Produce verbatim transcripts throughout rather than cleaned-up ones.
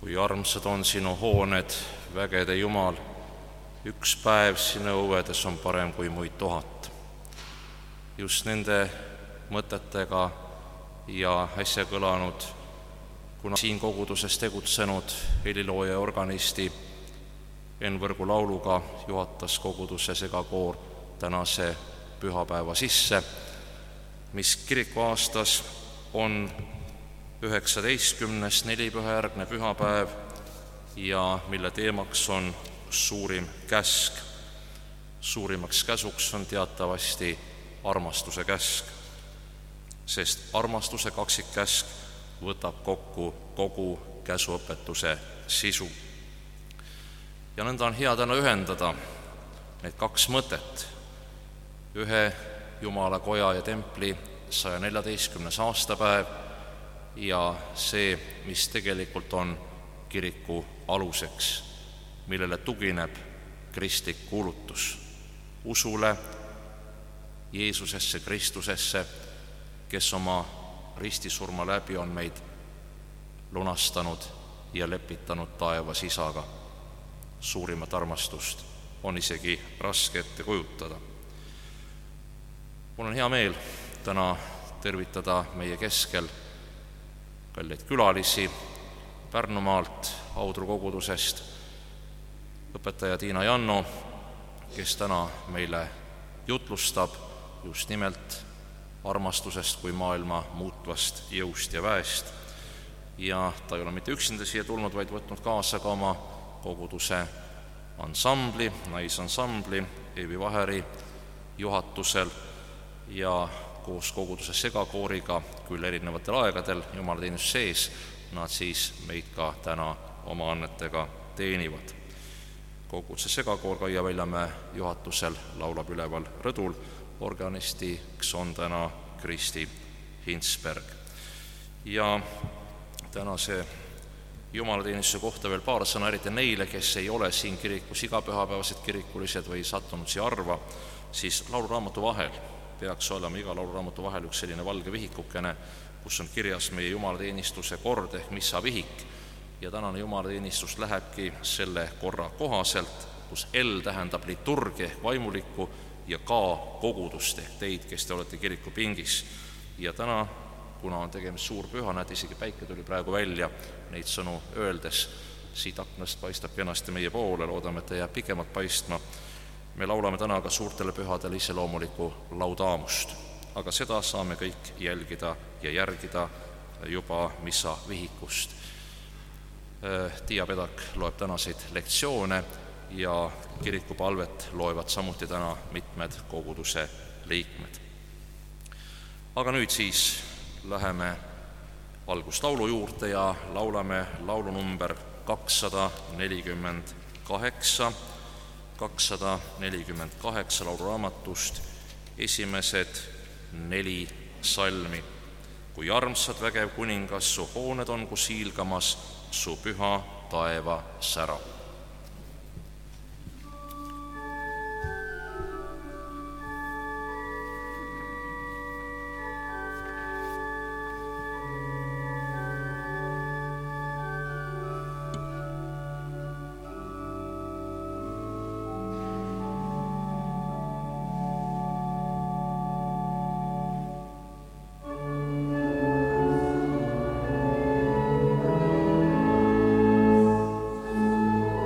kui armsad on sinu hooned, vägede Jumal, üks päev sinu õuedes on parem kui muid tuhat. Just nende mõtetega ja äsja kõlanud, kuna siin koguduses tegutsenud helilooja ja organisti Enn Võrgu lauluga juhatas koguduse segakoor tänase pühapäeva sisse, mis kirikuaastas on üheksateistkümnes nelipühajärgne pühapäev ja mille teemaks on suurim käsk. Suurimaks käsuks on teatavasti armastuse käsk, sest armastuse kaksikkäsk võtab kokku kogu käsuõpetuse sisu. Ja nõnda on hea täna ühendada need kaks mõtet, ühe Jumala koja ja templi saja neljateistkümnes aastapäev ja see, mis tegelikult on kiriku aluseks, millele tugineb kristlik kuulutus usule Jeesusesse Kristusesse, kes oma ristisurma läbi on meid lunastanud ja lepitanud taevas Isaga. Suurimat armastust on isegi raske ette kujutada. Mul on hea meel täna tervitada meie keskel kalleid külalisi Pärnumaalt, Audru kogudusest, õpetaja Tiina Janno, kes täna meile jutlustab just nimelt armastusest kui maailma muutvast jõust ja väest. Ja ta ei ole mitte üksinda siia tulnud, vaid võtnud kaasa ka oma koguduse ansambli, naisansambli Eevi Vaheri juhatusel ja koos koguduse segakooriga, küll erinevatel aegadel jumalateenistuse sees, nad siis meid ka täna oma annetega teenivad. Koguduse segakoor Kaia Veljamäe juhatusel laulab üleval rõdul, organistiks on täna Kristi Hinsberg. Ja tänase jumalateenistuse kohta veel paar sõna, eriti neile, kes ei ole siin kirikus igapühapäevased kirikulised või sattunud siia arva, siis lauluraamatu vahel peaks olema iga lauluraamatu vahel üks selline valge vihikukene, kus on kirjas meie jumalateenistuse kord ehk missa vihik. Ja tänane jumalateenistus lähebki selle korra kohaselt, kus L tähendab liturgia ehk vaimulikku ja ka kogudust ehk teid, kes te olete kiriku pingis. Ja täna, kuna on tegemist suur püha, näed, isegi päike tuli praegu välja neid sõnu öeldes, siit aknast paistab kenasti meie poole, loodame, et ta jääb pikemalt paistma. Me laulame täna ka suurtele pühadele iseloomulikku laudaamust, aga seda saame kõik jälgida ja järgida juba missa vihikust. Tiia Pedak loeb tänaseid lektsioone ja kirikupalvet loevad samuti täna mitmed koguduse liikmed. Aga nüüd siis läheme alguslaulu juurde ja laulame laulu number kakssada nelikümmend kaheksa, kakssada nelikümmend kaheksa lauluraamatust esimesed neli salmi. Kui armsad vägev kuningas, su hooned on kus hiilgamas, su püha taeva särav. Thank you.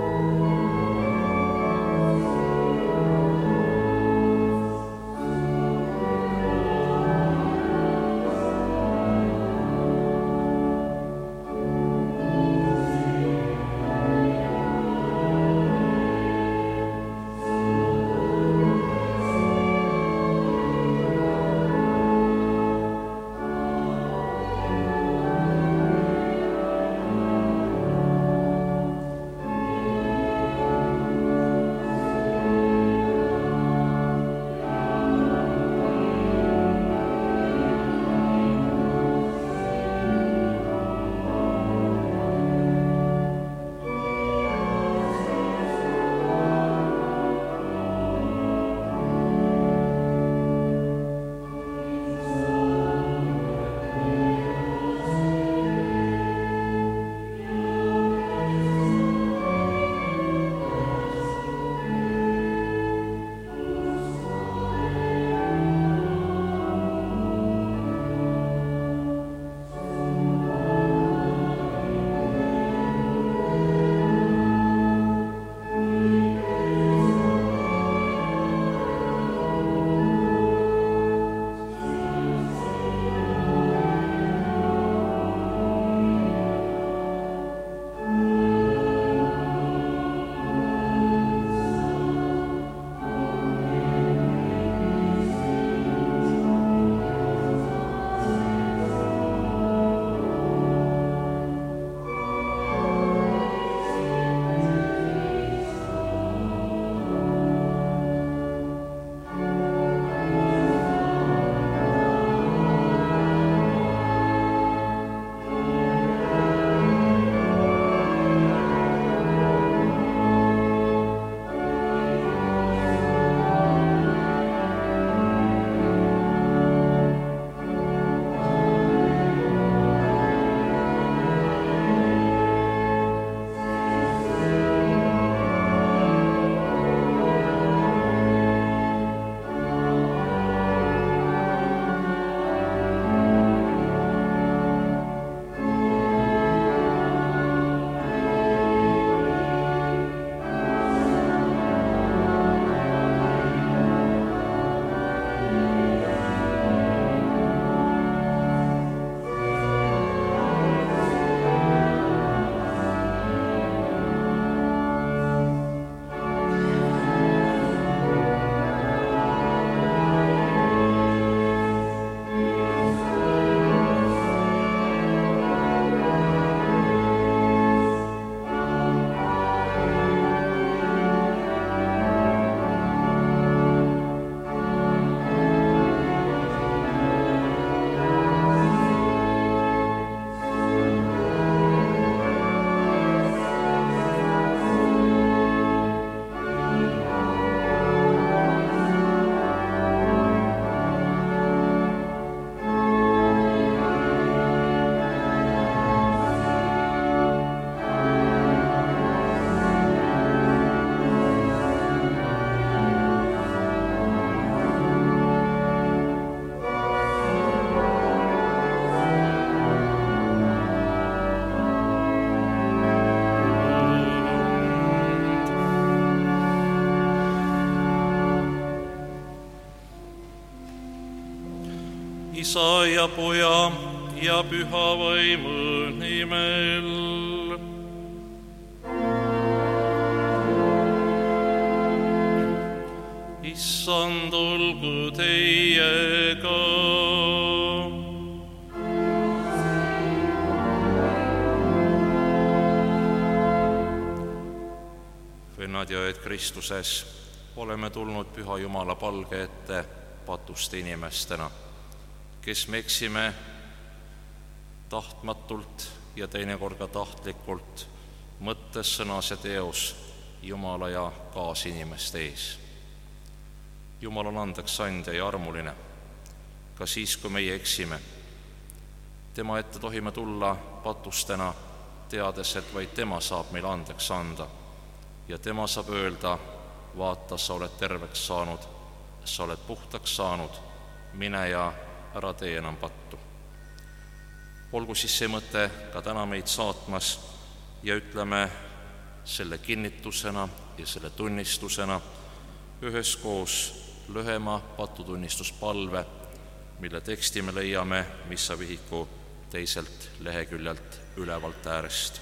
Isa ja Poja ja Püha Vaimu nimel. Issand olgu teiega. Vennad ja õed Kristuses, oleme tulnud Püha Jumala palge ette patuste inimestena, kes me eksime tahtmatult ja teinekord ka tahtlikult mõttes, sõnas ja teos Jumala ja kaasinimeste ees. Jumal on andeks andja ja armuline, ka siis, kui meie eksime. Tema ette tohime tulla patustena, teades, et vaid tema saab meil andeks anda. Ja tema saab öelda, vaata, sa oled terveks saanud, sa oled puhtaks saanud, mine ja ära tee enam pattu. Olgu siis see mõte ka täna meid saatmas ja ütleme selle kinnitusena ja selle tunnistusena üheskoos lühema patutunnistuspalve, mille teksti me leiame missavihiku teiselt leheküljelt ülevalt äärest.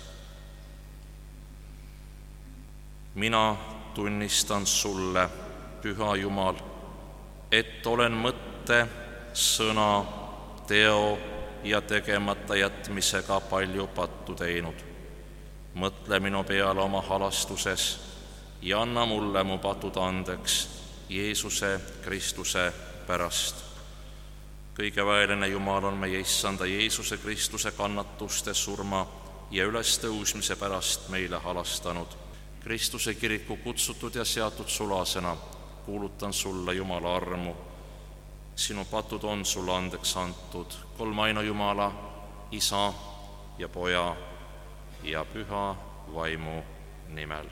Mina tunnistan sulle, Püha Jumal, et olen mõtte, sõna, teo ja tegemata jätmisega palju pattu teinud. Mõtle minu peale oma halastuses ja anna mulle mu patud andeks Jeesuse Kristuse pärast. Kõige väeline Jumal on meie Issanda Jeesuse Kristuse kannatuste, surma ja ülestõusmise pärast meile halastanud. Kristuse kiriku kutsutud ja seatud sulasena kuulutan sulle Jumala armu. Sinu patud on sulle andeks antud kolmaina Jumala, Isa ja Poja ja Püha Vaimu nimel.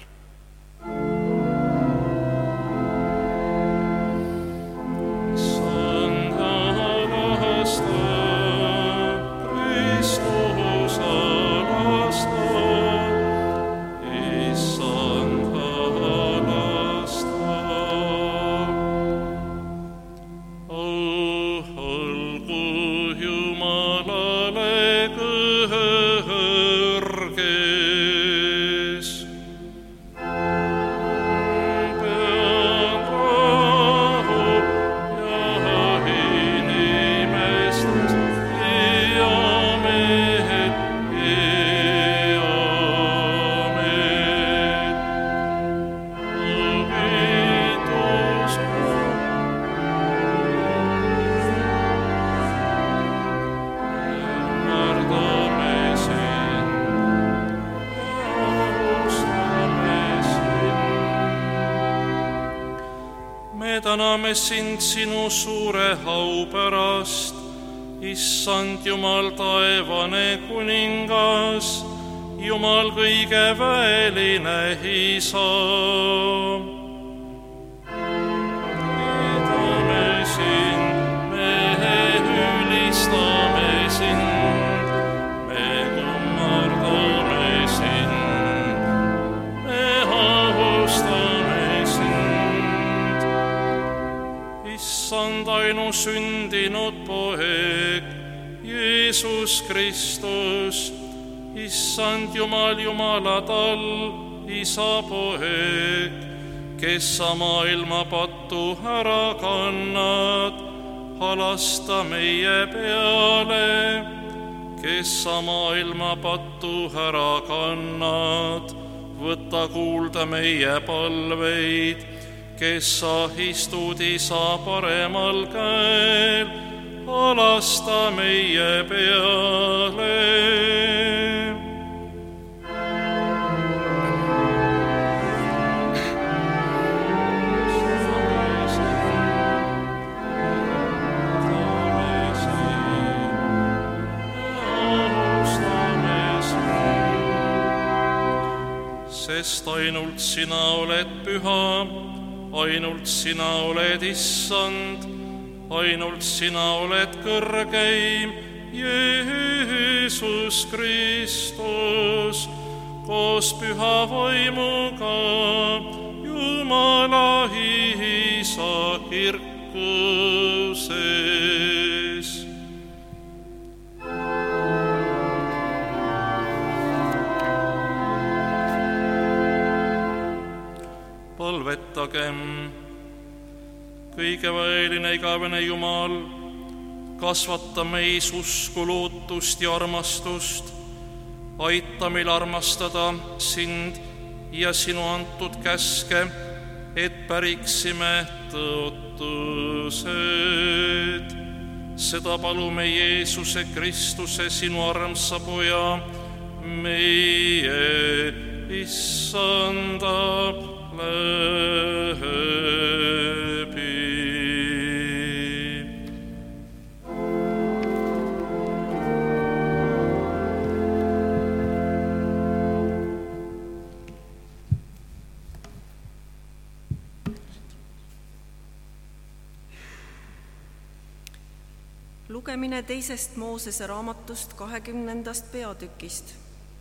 Täname sind sinu suure au pärast, Issand Jumal taevane kuningas, Jumal kõige väeline Isa. Kiidame sind, me ülistame sind, me kummardame sind, me austame sind. Issand ainusündinud poeg, Jeesus Kristus, Issand Jumal, Jumala tal, Isa poeg, kes sa maailma pattu ära kannad, halasta meie peale, kes sa maailma pattu ära kannad, võta kuulda meie palveid, kes sa istud Isa paremal käel, halasta meie peale. Sest ainult sina oled püha, ainult sina oled Issand, ainult sina oled kõrgeim, Jeesus Kristus, koos Püha Vaimuga, Jumala Isa kirku sees. palvetagem. kõige väeline igavene Jumal, kasvata meis usku, lootust ja armastust, aita meil armastada sind ja sinu antud käske, et päriksime tõotused. Seda palume Jeesuse Kristuse, sinu armsa Poja, meie Issanda läbi. Lugemine teisest Moosese raamatust kahekümnendast peatükist.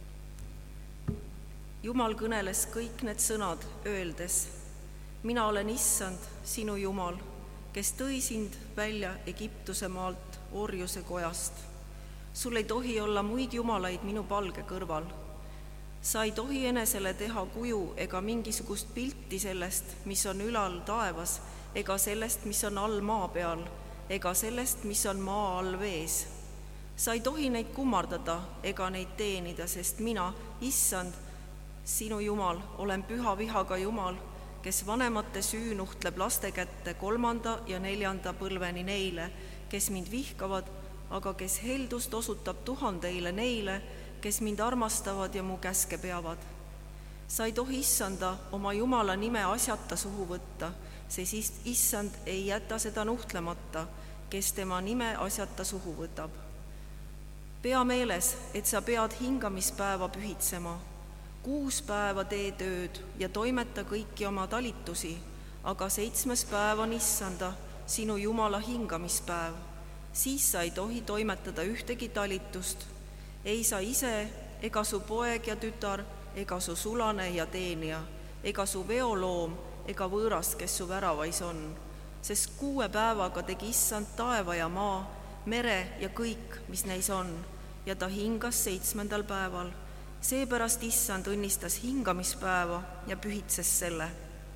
Jumal kõneles kõik need sõnad, öeldes: mina olen Issand, sinu Jumal, kes tõi sind välja Egiptuse maalt, orjuse kojast. Sul ei tohi olla muid jumalaid minu palge kõrval. Sa ei tohi enesele teha kuju ega mingisugust pilti sellest, mis on ülal taevas, ega sellest, mis on all maa peal, ega sellest, mis on maa all vees. Sa ei tohi neid kummardada ega neid teenida, sest mina, Issand, sinu Jumal, olen püha vihaga Jumal, kes vanemate süü nuhtleb laste kätte kolmanda ja neljanda põlveni neile, kes mind vihkavad, aga kes heldust osutab tuhandeile neile, kes mind armastavad ja mu käske peavad. Sa ei tohi Issanda oma Jumala nime asjata suhu võtta, sest Issand ei jäta seda nuhtlemata, kes tema nime asjata suhu võtab. Pea meeles, et sa pead hingamispäeva pühitsema. Kuus päeva tee tööd ja toimeta kõiki oma talitusi, aga seitsmes päev on Issanda, sinu Jumala hingamispäev. Siis sa ei tohi toimetada ühtegi talitust, ei sa ise, ega su poeg ja tütar, ega su sulane ja teenija, ega su veoloom, ega võõras, kes su väravais on. Sest kuue päevaga tegi Issand taeva ja maa, mere ja kõik, mis neis on, ja ta hingas seitsmendal päeval. Seepärast Issand õnnistas hingamispäeva ja pühitses selle.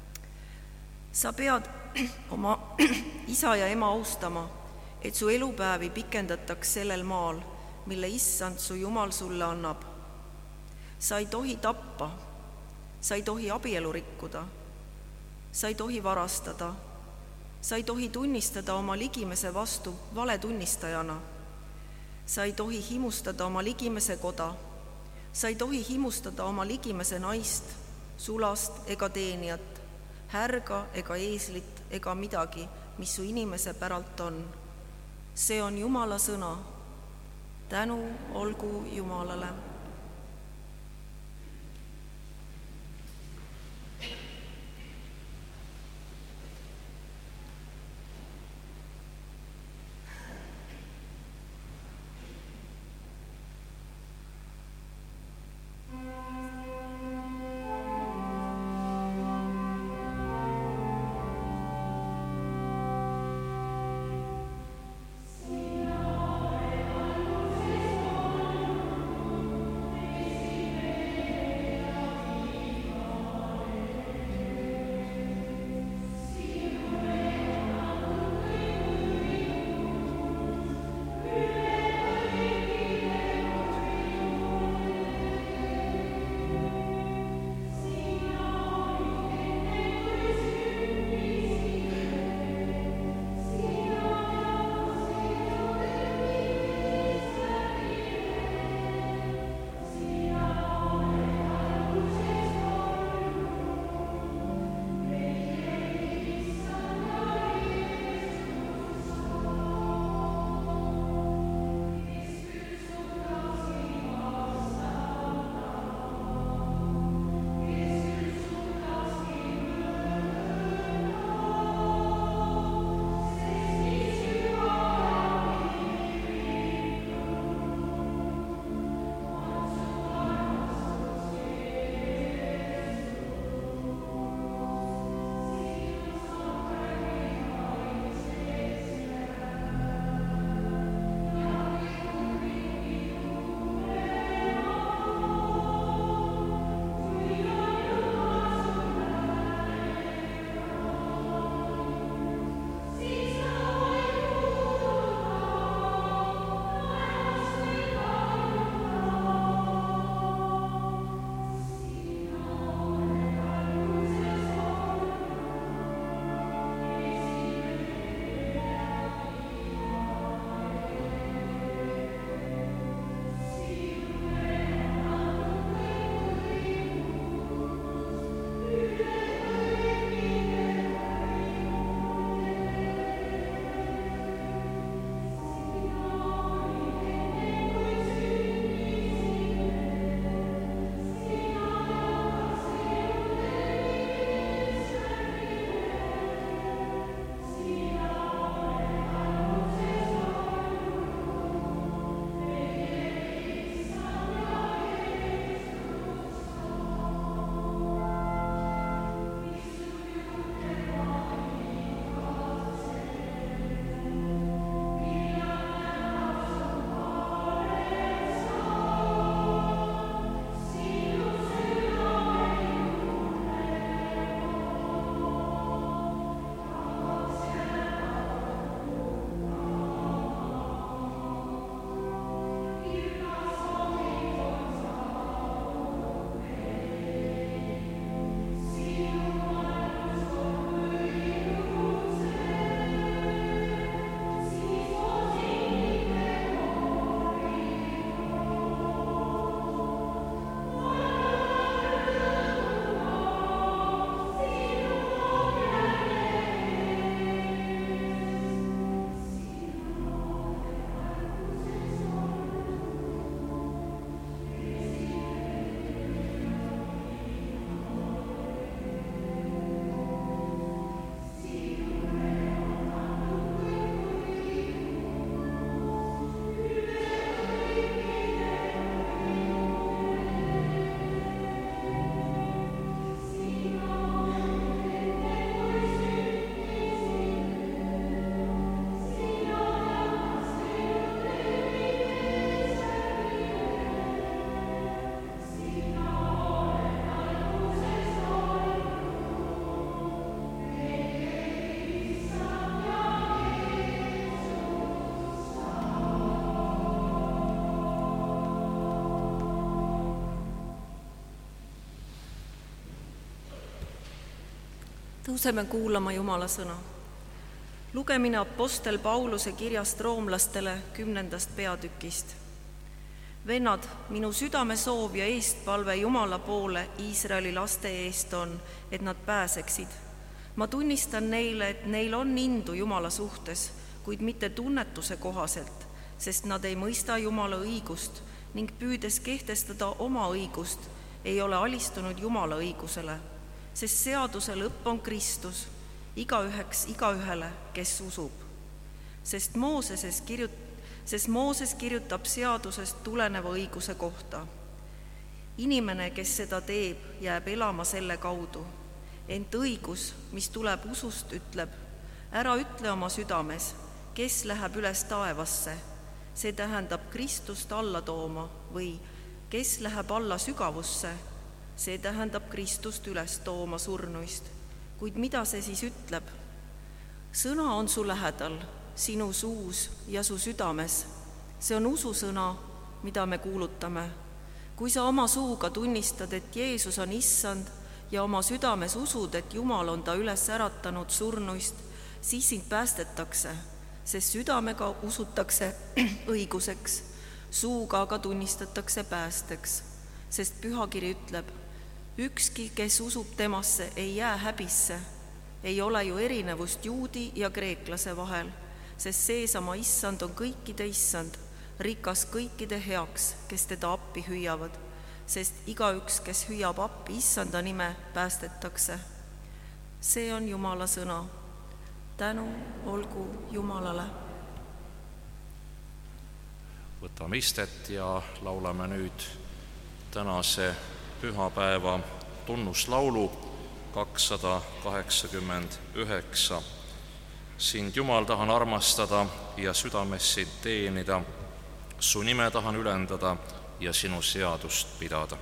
Sa pead oma isa ja ema austama, et su elupäevi pikendataks sellel maal, mille Issand su Jumal sulle annab. Sa ei tohi tappa, sa ei tohi abielu rikkuda, sa ei tohi varastada, sa ei tohi tunnistada oma ligimese vastu valetunnistajana, sa ei tohi himustada oma ligimese koda, sa ei tohi himustada oma ligimese naist, sulast ega teenijat, härga ega eeslit ega midagi, mis su inimese päralt on. See on Jumala sõna. Tänu olgu Jumalale. Tõuseme kuulama Jumala sõna. Lugemine Apostel Pauluse kirjast roomlastele kümnendast peatükist. Vennad, minu südame soov ja eestpalve Jumala poole Iisraeli laste eest on, et nad pääseksid. Ma tunnistan neile, et neil on indu Jumala suhtes, kuid mitte tunnetuse kohaselt, sest nad ei mõista Jumala õigust ning püüdes kehtestada oma õigust, ei ole alistunud Jumala õigusele, sest seaduse lõpp on Kristus, igaüheks igaühele, kes usub. Sest Mooseses, kirjut... sest Mooses kirjutab seadusest tuleneva õiguse kohta. Inimene, kes seda teeb, jääb elama selle kaudu. Ent õigus, mis tuleb usust, ütleb, ära ütle oma südames, kes läheb üles taevasse, see tähendab Kristust alla tooma, või kes läheb alla sügavusse, see tähendab Kristust üles tooma surnuist. Kuid mida see siis ütleb? Sõna on su lähedal, sinu suus ja su südames. See on ususõna, mida me kuulutame. Kui sa oma suuga tunnistad, et Jeesus on issand, ja oma südames usud, et Jumal on ta üles äratanud surnuist, siis sind päästetakse, sest südamega usutakse õiguseks, suuga aga tunnistatakse päästeks, sest pühakiri ütleb, ükski, kes usub temasse, ei jää häbisse. Ei ole ju erinevust juudi ja kreeklase vahel, sest seesama issand on kõikide issand, rikas kõikide heaks, kes teda appi hüüavad, sest igaüks, kes hüüab appi issanda nime, päästetakse. See on Jumala sõna. Tänu olgu Jumalale. Võtame istet ja laulame nüüd tänase pühapäeva tunnuslaulu kakssada kaheksakümmend üheksa. Sind, Jumal, tahan armastada ja südames sind teenida. Su nime tahan ülendada ja sinu seadust pidada.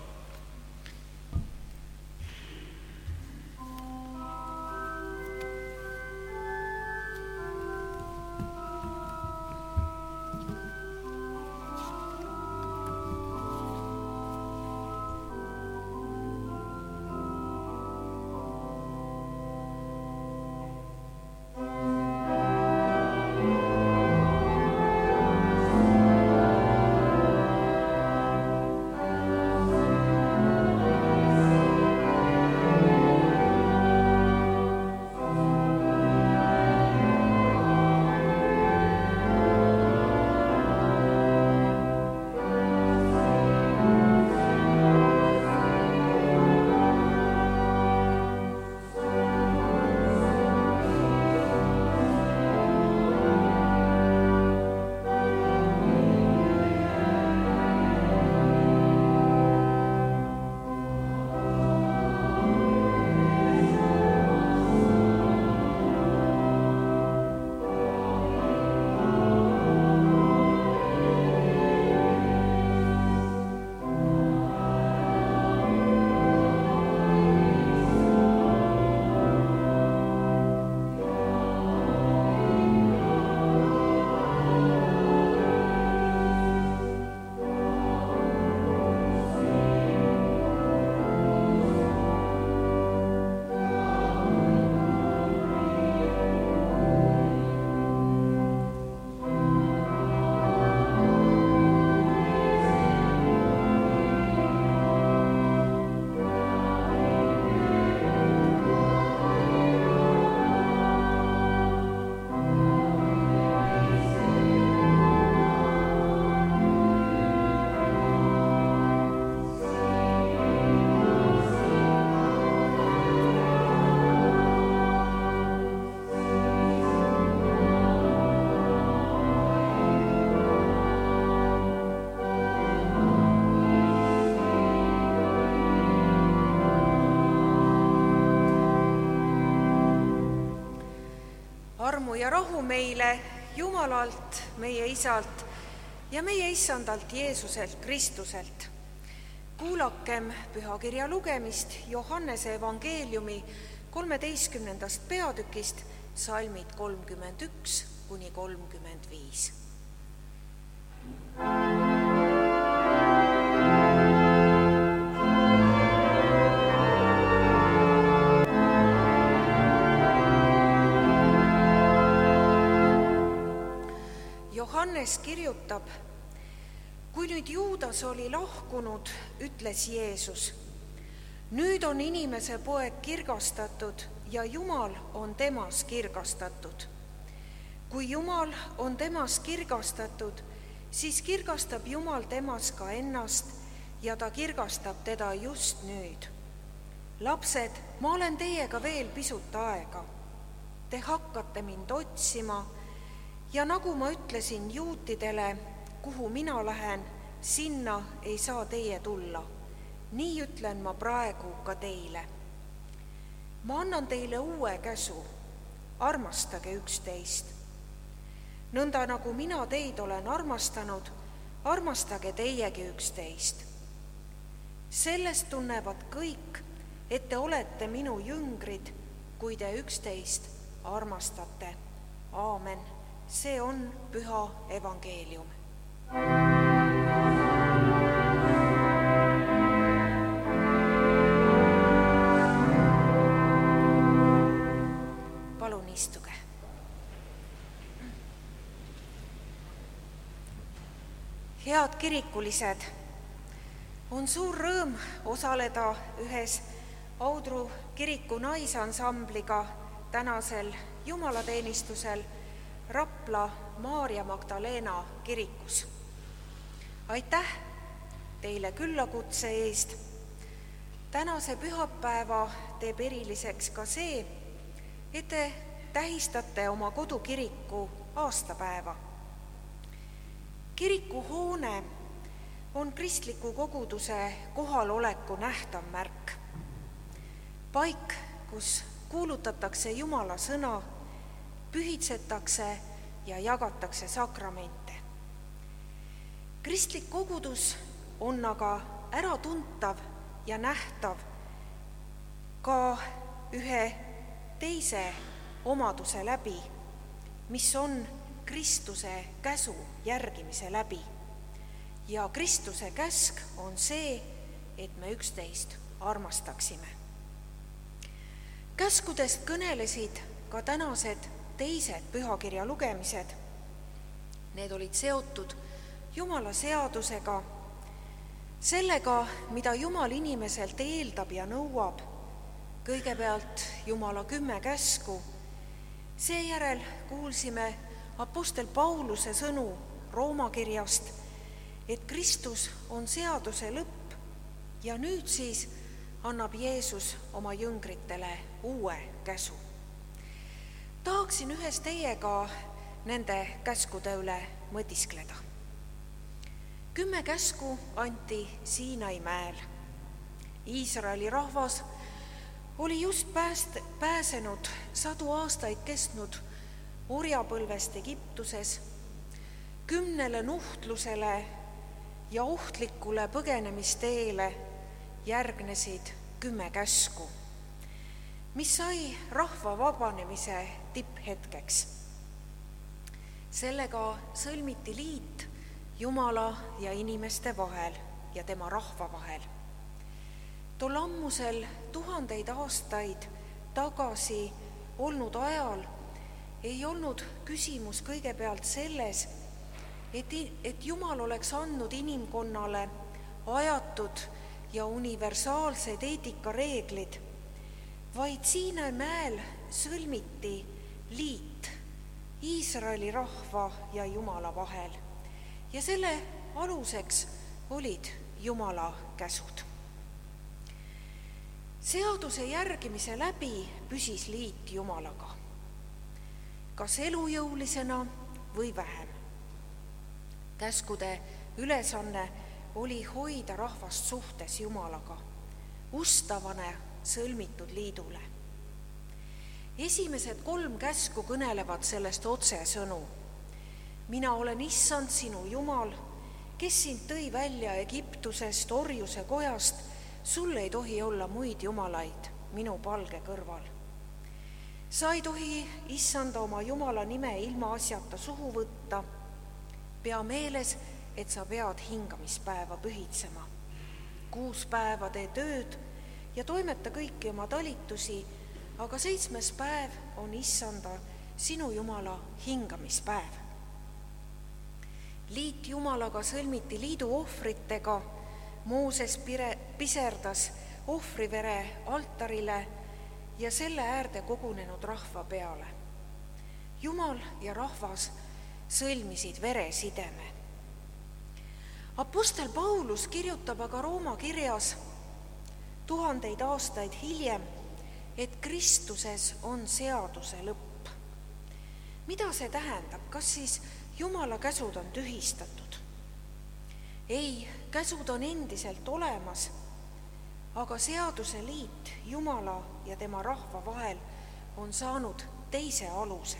Armu ja rahu meile Jumalalt, meie Isalt ja meie Issandalt Jeesuselt Kristuselt. Kuulakem pühakirja lugemist Johannese evangeeliumi kolmeteistkümnendast peatükist, salmid kolmkümmend üks kuni kolmkümmend viis. Johannes kirjutab: kui nüüd Juudas oli lahkunud, ütles Jeesus: nüüd on inimese poeg kirgastatud ja Jumal on temas kirgastatud. kui Jumal on temas kirgastatud, siis kirgastab Jumal temas ka ennast ja ta kirgastab teda just nüüd. Lapsed, ma olen teiega veel pisut aega. Te hakkate mind otsima ja nagu ma ütlesin juutidele, kuhu mina lähen, sinna ei saa teie tulla. Nii ütlen ma praegu ka teile. Ma annan teile uue käsu, armastage üksteist. Nõnda nagu mina teid olen armastanud, armastage teiegi üksteist. Sellest tunnevad kõik, et te olete minu jüngrid, kui te üksteist armastate. Aamen. See on püha evangeelium. Palun istuge. Head kirikulised, on suur rõõm osaleda ühes Audru kiriku naisansambliga tänasel jumalateenistusel Rapla Maarja Magdalena kirikus. Aitäh teile küllakutse eest. Tänase pühapäeva teeb eriliseks ka see, et te tähistate oma kodukiriku aastapäeva. Kirikuhoone on kristliku koguduse kohaloleku nähtav märk. Paik, kus kuulutatakse Jumala sõna, pühitsetakse ja jagatakse sakramente. Kristlik kogudus on aga äratuntav ja nähtav ka ühe teise omaduse läbi, mis on Kristuse käsu järgimise läbi. Ja Kristuse käsk on see, et me üksteist armastaksime. Käskudest kõnelesid ka tänased teised pühakirja lugemised. Need olid seotud Jumala seadusega, sellega, mida Jumal inimeselt eeldab ja nõuab. Kõigepealt Jumala kümme käsku. Seejärel kuulsime apostel Pauluse sõnu Rooma kirjast, et Kristus on seaduse lõpp ja nüüd siis annab Jeesus oma jüngritele uue käsu. Tahaksin ühes teiega nende käskude üle mõtiskleda. Kümme käsku anti Siinai mäel. Iisraeli rahvas oli just pääst, pääsenud sadu aastaid kestnud orjapõlvest Egiptuses. Kümnele nuhtlusele ja ohtlikule põgenemisteele järgnesid kümme käsku, mis sai rahva vabanemise tipphetkeks. Sellega sõlmiti liit Jumala ja inimeste vahel ja tema rahva vahel. Tol ammusel tuhandeid aastaid tagasi olnud ajal ei olnud küsimus kõigepealt selles, et, et Jumal oleks andnud inimkonnale ajatud ja universaalsed eetikareeglid, vaid Siinai mäel sõlmiti liit Iisraeli rahva ja Jumala vahel ja selle aluseks olid Jumala käsud. Seaduse järgimise läbi püsis liit Jumalaga, kas elujõulisena või vähem. Käskude ülesanne oli hoida rahvast suhtes Jumalaga, ustavane sõlmitud liidule. Esimesed kolm käsku kõnelevad sellest otsesõnu. Mina olen issand sinu Jumal, kes sind tõi välja Egiptusest orjuse kojast, sul ei tohi olla muid jumalaid minu palge kõrval. Sa ei tohi issanda oma Jumala nime ilma asjata suhu võtta. Pea meeles, et sa pead hingamispäeva pühitsema. Kuus päeva tee tööd ja toimeta kõiki oma talitusi, aga seitsmes päev on issanda sinu Jumala hingamispäev. liit Jumalaga sõlmiti liidu ohvritega, Mooses pire, piserdas ohvrivere altarile ja selle äärde kogunenud rahva peale. Jumal ja rahvas sõlmisid veresideme. Apostel Paulus kirjutab aga Rooma kirjas tuhandeid aastaid hiljem, et Kristuses on seaduse lõpp. Mida see tähendab? Kas siis Jumala käsud on tühistatud? Ei, käsud on endiselt olemas, aga seaduse liit Jumala ja tema rahva vahel on saanud teise aluse.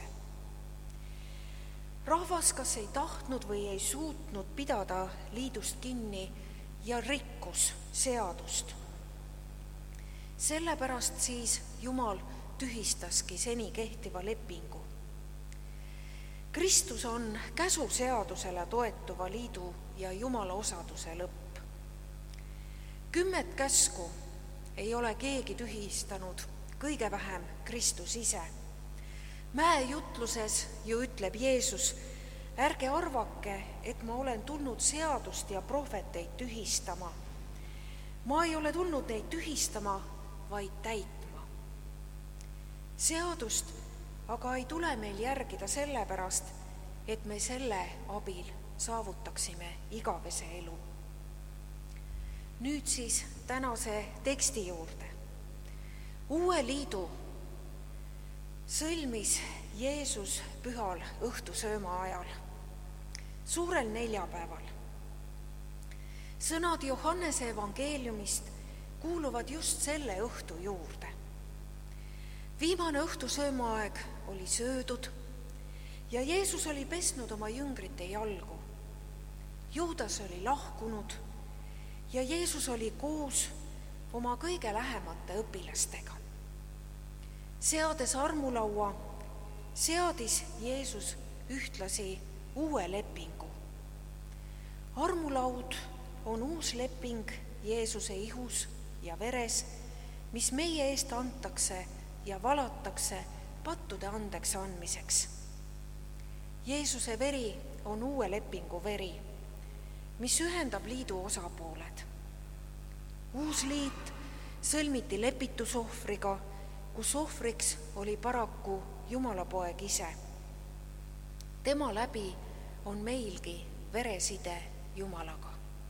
Rahvas kas ei tahtnud või ei suutnud pidada liidust kinni ja rikkus seadust. Sellepärast siis Jumal tühistaski seni kehtiva lepingu. Kristus on käsuseadusele toetuva liidu ja Jumala osaduse lõpp. Kümmet käsku ei ole keegi tühistanud, kõige vähem Kristus ise. Mäejutluses ju ütleb Jeesus, ärge arvake, et ma olen tulnud seadust ja prohveteid tühistama. Ma ei ole tulnud neid tühistama, vaid täitma. Seadust aga ei tule meil järgida sellepärast, et me selle abil saavutaksime igavese elu. Nüüd siis tänase teksti juurde. Uue liidu sõlmis Jeesus pühal õhtusööma ajal, suurel neljapäeval. Sõnad Johannese evangeeliumist kuuluvad just selle õhtu juurde. Viimane õhtusöömaaeg oli söödud ja Jeesus oli pesnud oma jüngrite jalgu. Juudas oli lahkunud ja Jeesus oli koos oma kõige lähemate õpilastega. Seades armulaua, seadis Jeesus ühtlasi uue lepingu. Armulaud on uus leping Jeesuse ihus ja veres, mis meie eest antakse ja valatakse pattude andeks andmiseks. Jeesuse veri on uue lepingu veri, mis ühendab liidu osapooled. Uus liit sõlmiti lepitusohvriga, kus ohvriks oli paraku Jumala poeg ise. Tema läbi on meilgi vereside Jumalaga.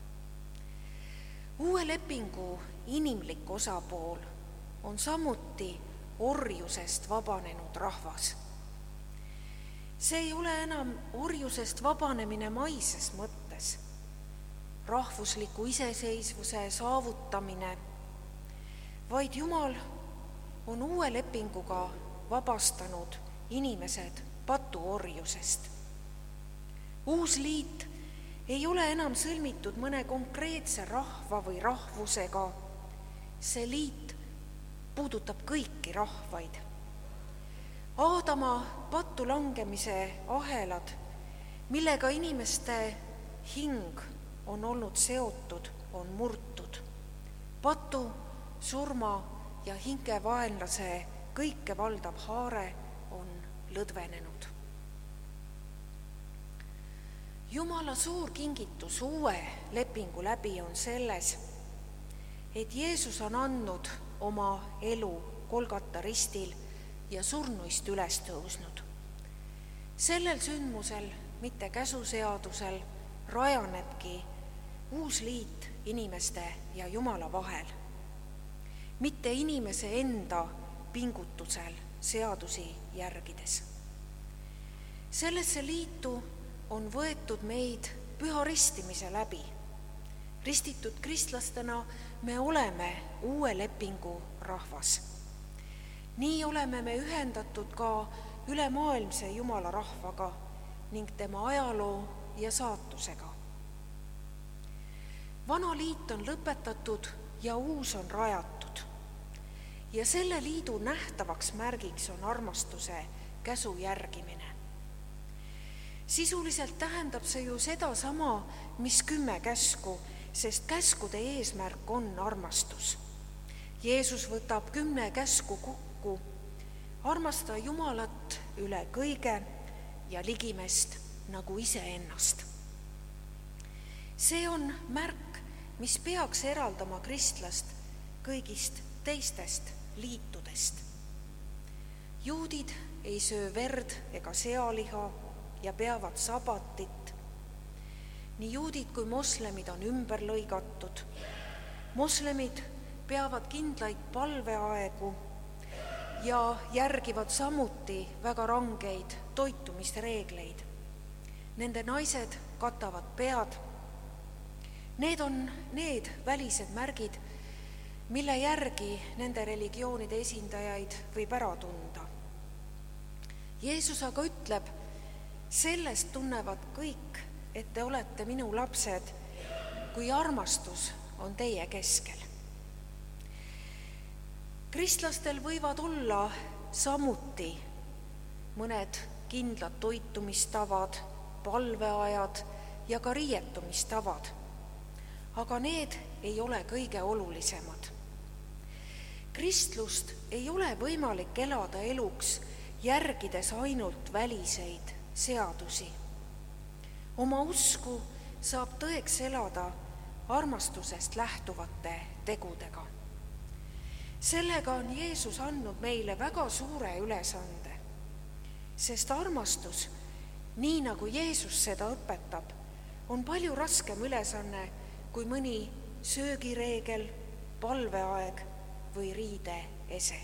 Uue lepingu inimlik osapool on samuti orjusest vabanenud rahvas. See ei ole enam orjusest vabanemine maises mõttes, rahvusliku iseseisvuse saavutamine, vaid Jumal on uue lepinguga vabastanud inimesed patuorjusest. Uus liit ei ole enam sõlmitud mõne konkreetse rahva või rahvusega. See liit puudutab kõiki rahvaid. Aadama pattu langemise ahelad, millega inimeste hing on olnud seotud, on murtud. Patu, surma ja hingevaenlase kõike valdav haare on lõdvenenud. Jumala suur kingitus uue lepingu läbi on selles, et Jeesus on andnud oma elu Golgata ristil ja surnuist üles tõusnud. Sellel sündmusel, mitte käsuseadusel, rajanebki uus liit inimeste ja Jumala vahel, mitte inimese enda pingutusel seadusi järgides. Sellesse liitu on võetud meid püha ristimise läbi. Ristitud kristlastena me oleme uue lepingu rahvas. Nii oleme me ühendatud ka ülemaailmse Jumala rahvaga ning tema ajaloo ja saatusega. Vana liit on lõpetatud ja uus on rajatud. Ja selle liidu nähtavaks märgiks on armastuse käsu järgimine. Sisuliselt tähendab see ju seda sama, mis kümme käsku, sest käskude eesmärk on armastus. Jeesus võtab kümne käsku kokku, armasta Jumalat üle kõige ja ligimest nagu iseennast. See on märk, mis peaks eraldama kristlast kõigist teistest liitudest. Juudid ei söö verd ega sealiha ja peavad sabatit. Nii juudid kui moslemid on ümber lõigatud. Moslemid peavad kindlaid palveaegu ja järgivad samuti väga rangeid toitumisreegleid. Nende naised katavad pead. Need on need välised märgid, mille järgi nende religioonide esindajaid võib ära tunda. Jeesus aga ütleb, sellest tunnevad kõik, et te olete minu lapsed, kui armastus on teie keskel. Kristlastel võivad olla samuti mõned kindlad toitumistavad, palveajad ja ka riietumistavad, aga need ei ole kõige olulisemad. Kristlust ei ole võimalik elada eluks, järgides ainult väliseid seadusi. Oma usku saab tõeks elada armastusest lähtuvate tegudega. Sellega on Jeesus andnud meile väga suure ülesande, sest armastus, nii nagu Jeesus seda õpetab, on palju raskem ülesanne kui mõni söögireegel, palveaeg või riideese.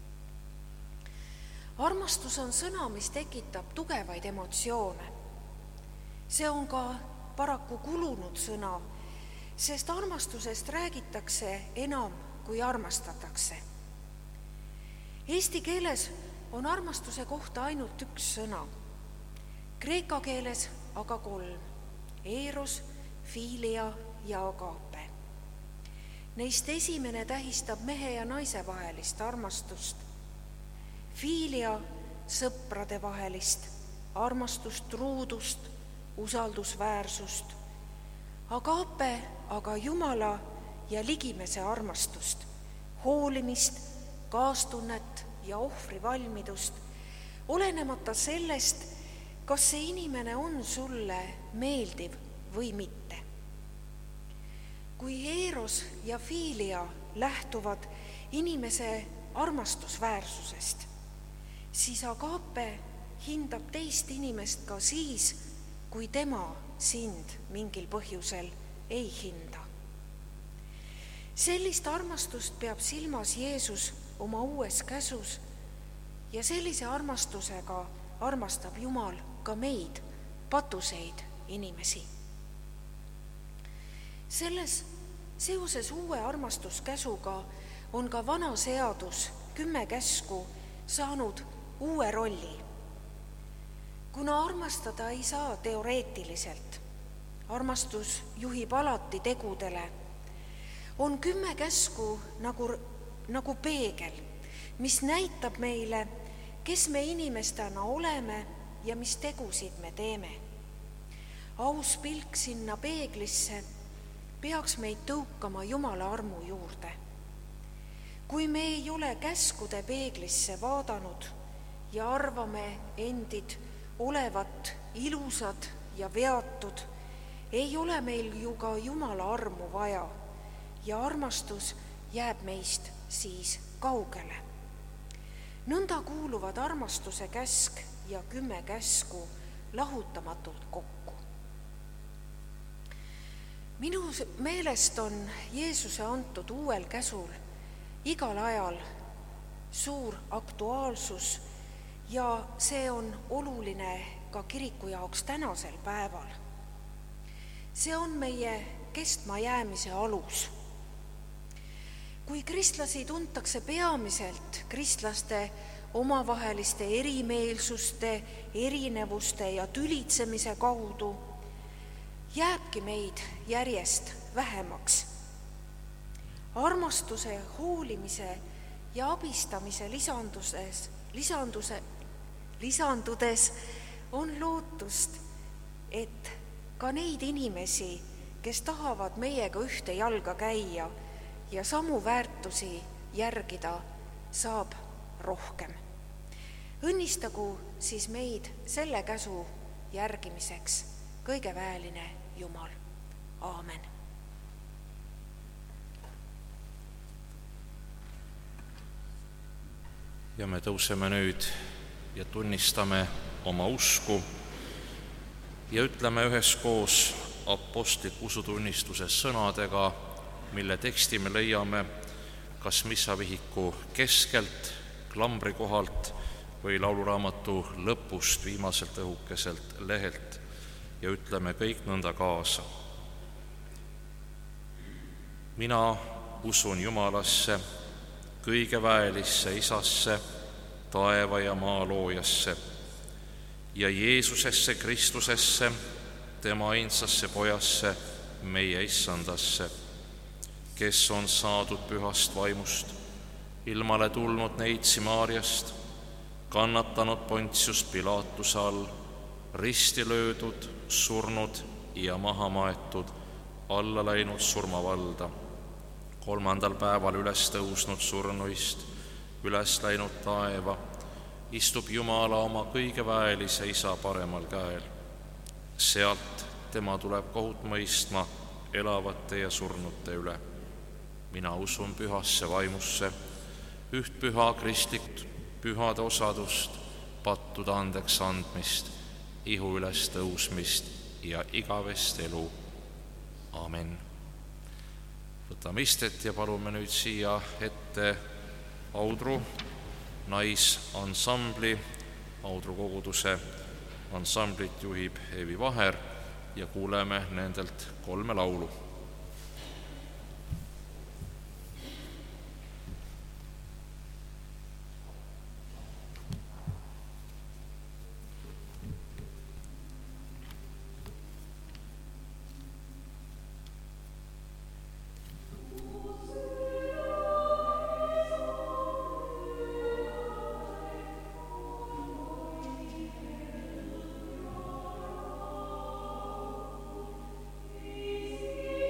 Armastus on sõna, mis tekitab tugevaid emotsioone. See on ka paraku kulunud sõna, sest armastusest räägitakse enam, kui armastatakse. Eesti keeles on armastuse kohta ainult üks sõna, kreeka keeles aga kolm, eros, filia ja agape. Neist esimene tähistab mehe ja naise vahelist armastust, filia sõprade vahelist armastust, truudust, usaldusväärsust, agape aga Jumala ja ligimese armastust, hoolimist, kaastunnet ja ohvrivalmidust, olenemata sellest, kas see inimene on sulle meeldiv või mitte. Kui eros ja filia lähtuvad inimese armastusväärsusest, siis agape hindab teist inimest ka siis, kui tema sind mingil põhjusel ei hinda. Sellist armastust peab silmas Jeesus oma uues käsus ja sellise armastusega armastab Jumal ka meid, patuseid inimesi. Selles seoses uue armastuskäsuga on ka vana seadus kümme käsku saanud uue rolli. Kuna armastada ei saa teoreetiliselt, armastus juhib alati tegudele, on kümme käsku nagu, nagu peegel, mis näitab meile, kes me inimestena oleme ja mis tegusid me teeme. Aus pilk sinna peeglisse peaks meid tõukama Jumala armu juurde. Kui me ei ole käskude peeglisse vaadanud ja arvame endid olevat ilusad ja veatud, ei ole meil ju ka Jumala armu vaja ja armastus jääb meist siis kaugele. Nõnda kuuluvad armastuse käsk ja kümme käsku lahutamatult kokku. Minu meelest on Jeesuse antud uuel käsul igal ajal suur aktuaalsus ja see on oluline ka kiriku jaoks tänasel päeval. See on meie kestma jäämise alus. Kui kristlasi tuntakse peamiselt kristlaste omavaheliste erimeelsuste, erinevuste ja tülitsemise kaudu, jääbki meid järjest vähemaks. Armastuse, hoolimise ja abistamise lisanduses, lisanduse, lisandudes on lootust, et ka neid inimesi, kes tahavad meiega ühte jalga käia ja samu väärtusi järgida, saab rohkem. Õnnistagu siis meid selle käsu järgimiseks kõige väeline Jumal. aamen. Ja me tõuseme nüüd ja tunnistame oma usku ja ütleme üheskoos apostliku usutunnistuse sõnadega, mille teksti me leiame kas missavihiku keskelt, klambri kohalt või lauluraamatu lõpust, viimaselt õhukeselt lehelt, ja ütleme kõik nõnda kaasa. Mina usun Jumalasse, kõige väelisse Isasse, taeva ja maa loojasse, ja Jeesusesse Kristusesse, tema ainsasse Pojasse, meie Issandasse, kes on saadud pühast vaimust, ilmale tulnud neitsi Maarjast, kannatanud Pontius Pilatuse all, risti löödud, surnud ja maha maetud, alla läinud surmavalda, kolmandal päeval üles tõusnud surnuist, üles läinud taeva, istub Jumala oma kõige väelise Isa paremal käel. Sealt tema tuleb kohut mõistma elavate ja surnute üle. Mina usun pühasse vaimusse, üht püha kristlikku, pühade osadust, pattude andeks andmist, ihu üles tõusmist ja igavest elu. Amen. Võtame istet ja palume nüüd siia ette Audru naisansambli. Audru koguduse ansamblit juhib Eevi Vaher ja kuuleme nendelt kolme laulu. Thank you.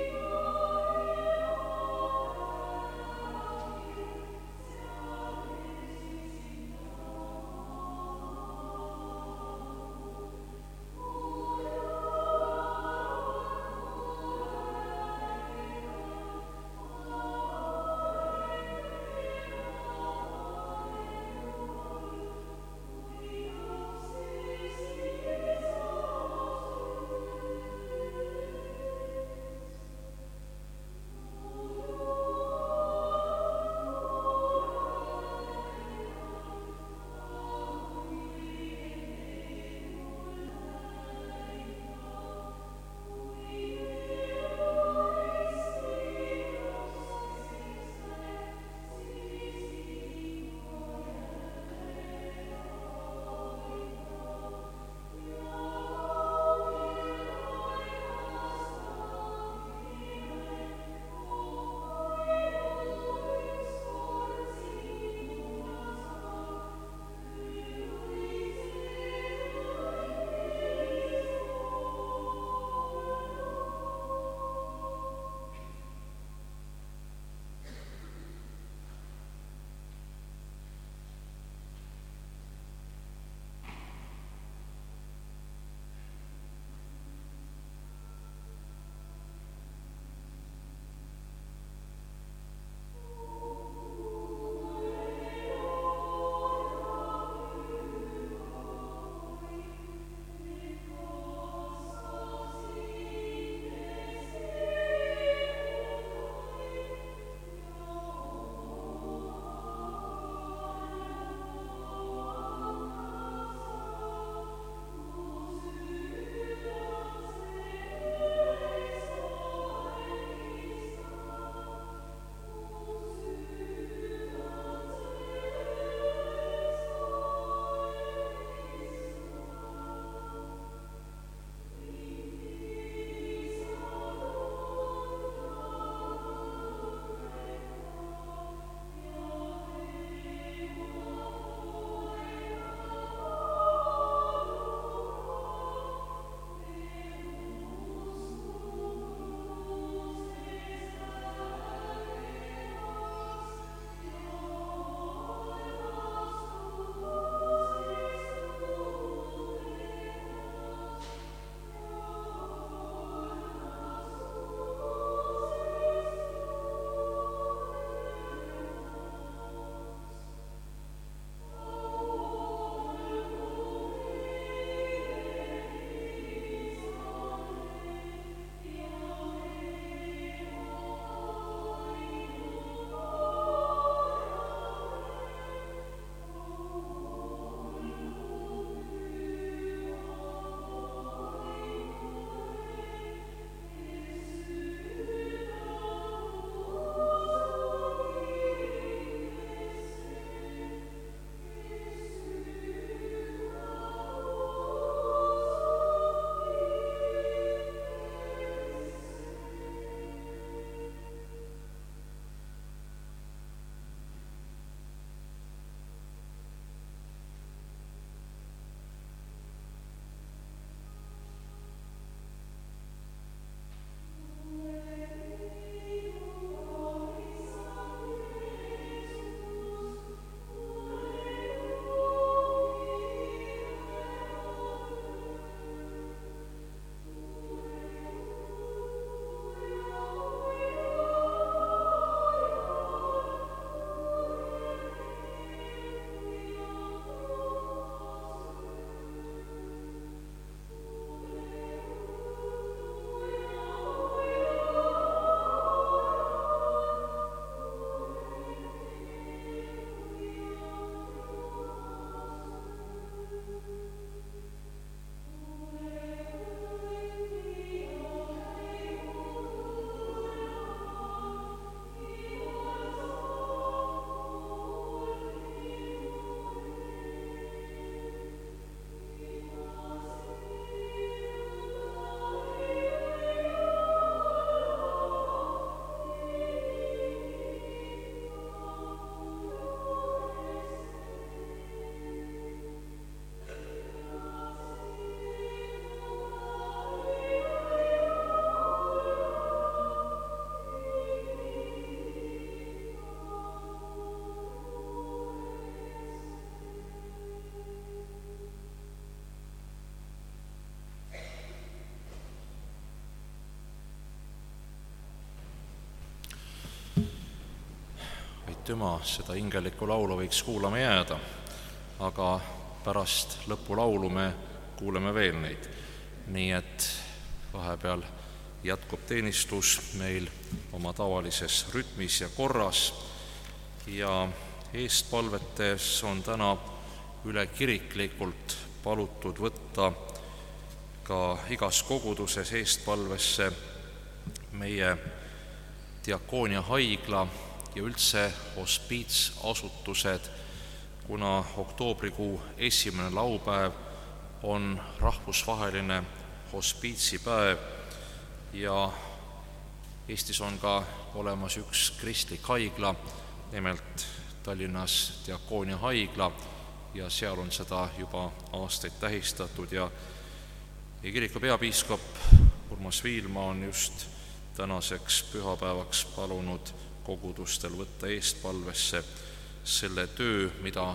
aitüma, seda hingelikku laulu võiks kuulama jääda, aga pärast lõpulaulu me kuuleme veel neid. Nii et vahepeal jätkub teenistus meil oma tavalises rütmis ja korras ja eestpalvetes on täna üle kiriklikult palutud võtta ka igas koguduses eestpalvesse meie diakoonia haigla ja üldse hospiitsasutused, kuna oktoobrikuu esimene laupäev on rahvusvaheline hospiitsipäev ja Eestis on ka olemas üks kristlik haigla, nimelt Tallinnas diakoonia haigla ja seal on seda juba aastaid tähistatud ja, ja kiriku peapiiskop Urmas Viilma on just tänaseks pühapäevaks palunud kogudustel võtta eestpalvesse selle töö, mida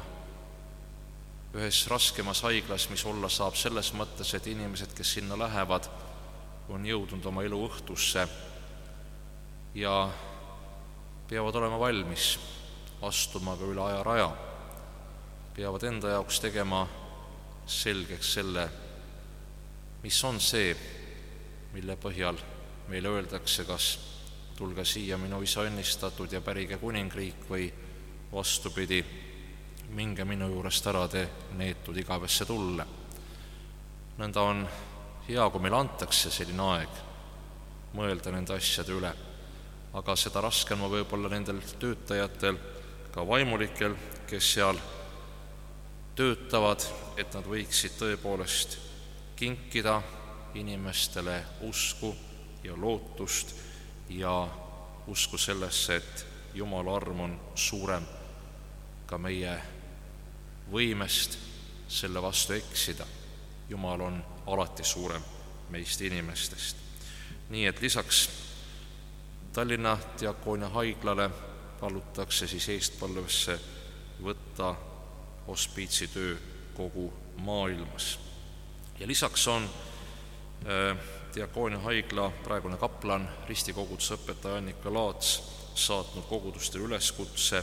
ühes raskemas haiglas, mis olla saab selles mõttes, et inimesed, kes sinna lähevad, on jõudnud oma elu õhtusse ja peavad olema valmis astuma ka üle ajaraja, peavad enda jaoks tegema selgeks selle, mis on see, mille põhjal meile öeldakse, kas tulge siia minu isa õnnistatud ja pärige kuningriik või vastupidi, minge minu juurest ära te neetud igavesse tulle. Nõnda on hea, kui meile antakse selline aeg mõelda nende asjade üle, aga seda raskem on võib-olla nendel töötajatel, ka vaimulikel, kes seal töötavad, et nad võiksid tõepoolest kinkida inimestele usku ja lootust ja usku sellesse, et Jumala arm on suurem ka meie võimest selle vastu eksida. Jumal on alati suurem meist inimestest. Nii et lisaks Tallinna diakoonia haiglale palutakse siis eestpalvesse võtta hospiitsitöö kogu maailmas. Ja lisaks on diakoonia haigla praegune kaplan, ristikoguduse õpetaja Annika Laats saatnud kogudustele üleskutse,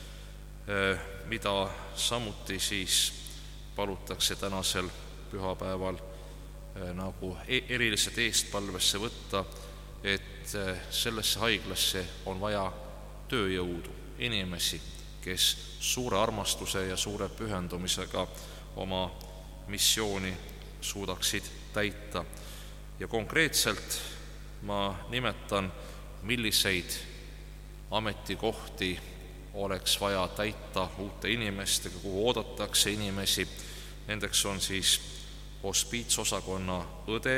mida samuti siis palutakse tänasel pühapäeval nagu eriliselt eestpalvesse võtta, et sellesse haiglasse on vaja tööjõudu, inimesi, kes suure armastuse ja suure pühendumisega oma missiooni suudaksid täita. Ja konkreetselt ma nimetan, milliseid ametikohti oleks vaja täita uute inimestega, kuhu oodatakse inimesi. Nendeks on siis hospiitsosakonna õde,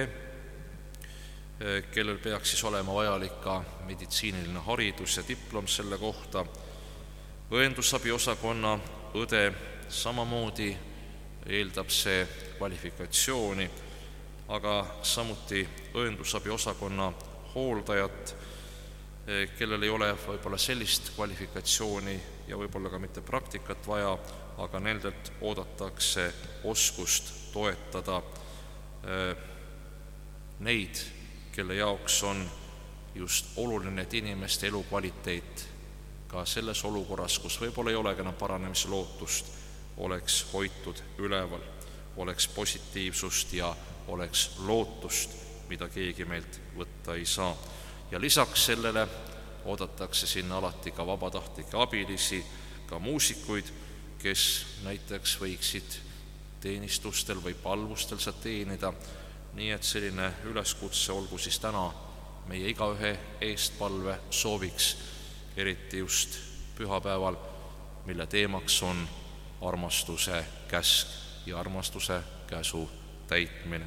kellel peaks siis olema vajalik ka meditsiiniline haridus ja diplom selle kohta, õendusabiosakonna õde, samamoodi eeldab see kvalifikatsiooni, aga samuti õendusabiosakonna hooldajat, kellel ei ole võib-olla sellist kvalifikatsiooni ja võib-olla ka mitte praktikat vaja, aga nendelt oodatakse oskust toetada neid, kelle jaoks on just oluline, et inimeste elukvaliteet ka selles olukorras, kus võib-olla ei ole enam paranemise lootust, oleks hoitud üleval, oleks positiivsust ja oleks lootust, mida keegi meilt võtta ei saa. Ja lisaks sellele oodatakse sinna alati ka vabatahtlikke abilisi, ka muusikuid, kes näiteks võiksid teenistustel või palvustel saab teenida. Nii et selline üleskutse olgu siis täna meie igaühe eestpalve sooviks, eriti just pühapäeval, mille teemaks on armastuse käsk ja armastuse käsu täitmine.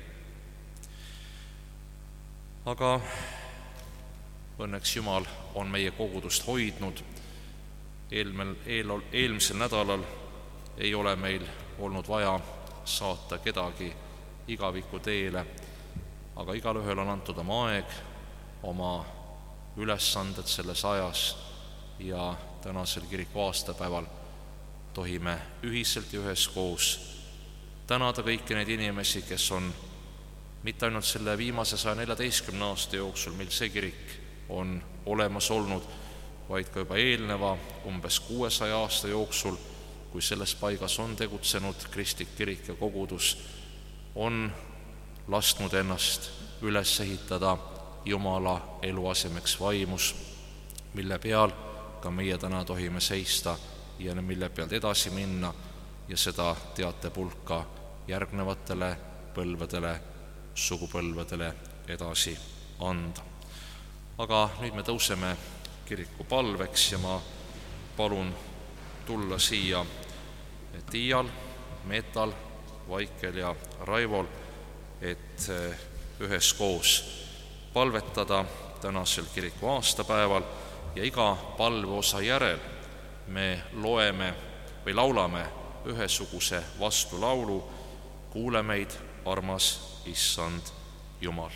Aga õnneks Jumal on meie kogudust hoidnud. Eelmel, eel, eelmisel nädalal ei ole meil olnud vaja saata kedagi igaviku teele, aga igalühel on antud oma aeg, oma ülesanded selles ajas ja tänasel kiriku aastapäeval tohime ühiselt ja üheskoos tänada kõiki neid inimesi, kes on mitte ainult selle viimase saja neljateistkümne aasta jooksul, mil see kirik on olemas olnud, vaid ka juba eelneva umbes kuuesaja aasta jooksul, kui selles paigas on tegutsenud kristlik kirik ja kogudus, on lasknud ennast üles ehitada Jumala eluasemeks vaimus, mille peal ka meie täna tohime seista ja mille pealt edasi minna ja seda teatepulka järgnevatele põlvedele, sugupõlvedele edasi anda. Aga nüüd me tõuseme kiriku palveks ja ma palun tulla siia Tiial, Meetal, Vaikel ja Raivol, et üheskoos palvetada tänasel kiriku aastapäeval ja iga palveosa järel me loeme või laulame ühesuguse vastulaulu: kuule meid, armas Issand Jumal.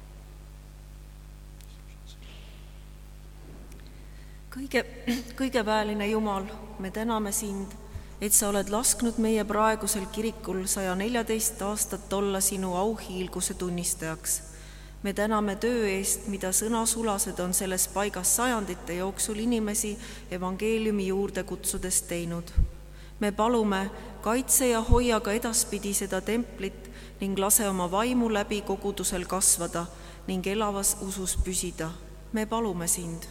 Kõige, kõigeväeline Jumal, me täname sind, et sa oled lasknud meie praegusel kirikul saja neljateist aastat olla sinu auhiilguse tunnistajaks. Me täname töö eest, mida sõnasulased on selles paigas sajandite jooksul inimesi evangeeliumi juurde kutsudes teinud. Me palume, kaitse ja hoia ka edaspidi seda templit ning lase oma vaimu läbi kogudusel kasvada ning elavas usus püsida. Me palume sind.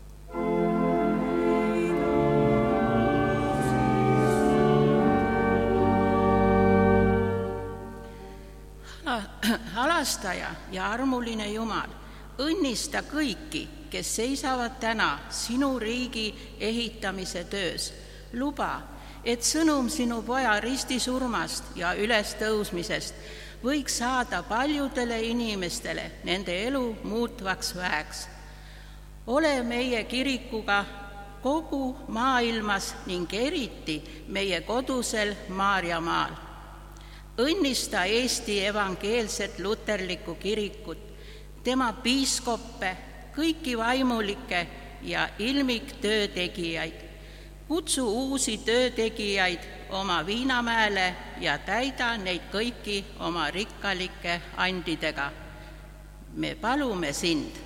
Halastaja ja armuline Jumal, õnnista kõiki, kes seisavad täna sinu riigi ehitamise töös. Luba, et sõnum sinu poja ristisurmast ja ülestõusmisest võiks saada paljudele inimestele nende elu muutvaks väeks. Ole meie kirikuga kogu maailmas ning eriti meie kodusel Maarjamaal. Õnnista Eesti evangeelset luterlikku kirikut, tema piiskoppe, kõiki vaimulikke ja ilmiktöötegijaid. Kutsu uusi töötegijaid oma Viinamäele ja täida neid kõiki oma rikkalike andidega. Me palume sind.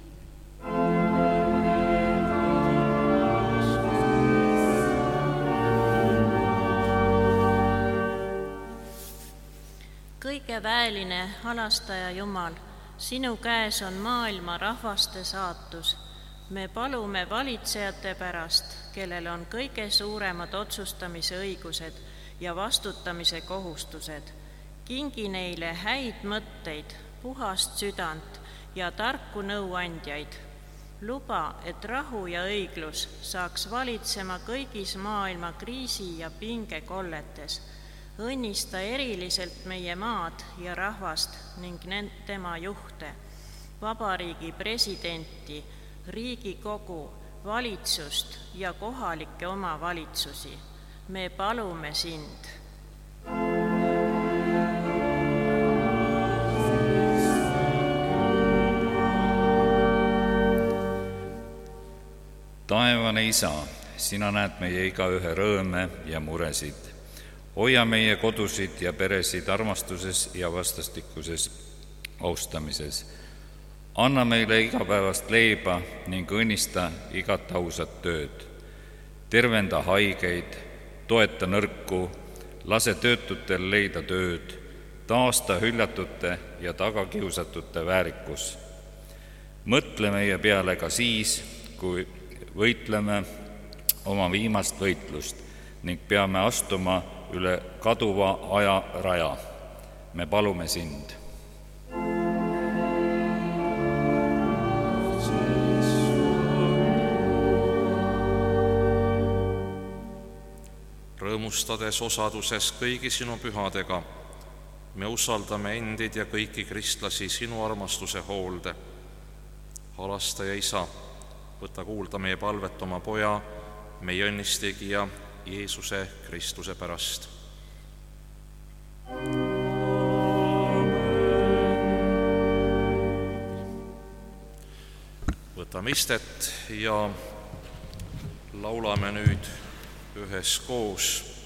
Kõigeväeline halastaja Jumal, sinu käes on maailma rahvaste saatus. Me palume valitsejate pärast, kellel on kõige suuremad otsustamise õigused ja vastutamise kohustused. Kingi neile häid mõtteid, puhast südant ja tarku nõuandjaid. Luba, et rahu ja õiglus saaks valitsema kõigis maailma kriisi- ja pingekolletes. Õnnista eriliselt meie maad ja rahvast ning tema juhte, vabariigi presidenti, Riigikogu, valitsust ja kohalikke omavalitsusi. Me palume sind. Taevane Isa, sina näed meie igaühe rõõme ja muresid. Hoia meie kodusid ja peresid armastuses ja vastastikuses austamises. Anna meile igapäevast leiba ning õnnista igat ausat tööd. Tervenda haigeid, toeta nõrku, lase töötutel leida tööd, taasta hüljatute ja tagakiusatute väärikus. Mõtle meie peale ka siis, kui võitleme oma viimast võitlust ning peame astuma üle kaduva aja raja. Me palume sind. Rõõmustades osaduses kõigi sinu pühadega, me usaldame endid ja kõiki kristlasi sinu armastuse hoolde. Halastaja Isa, võta kuulda meie palvet oma poja, meie õnnistegija Jeesuse Kristuse pärast. Võtame istet ja laulame nüüd üheskoos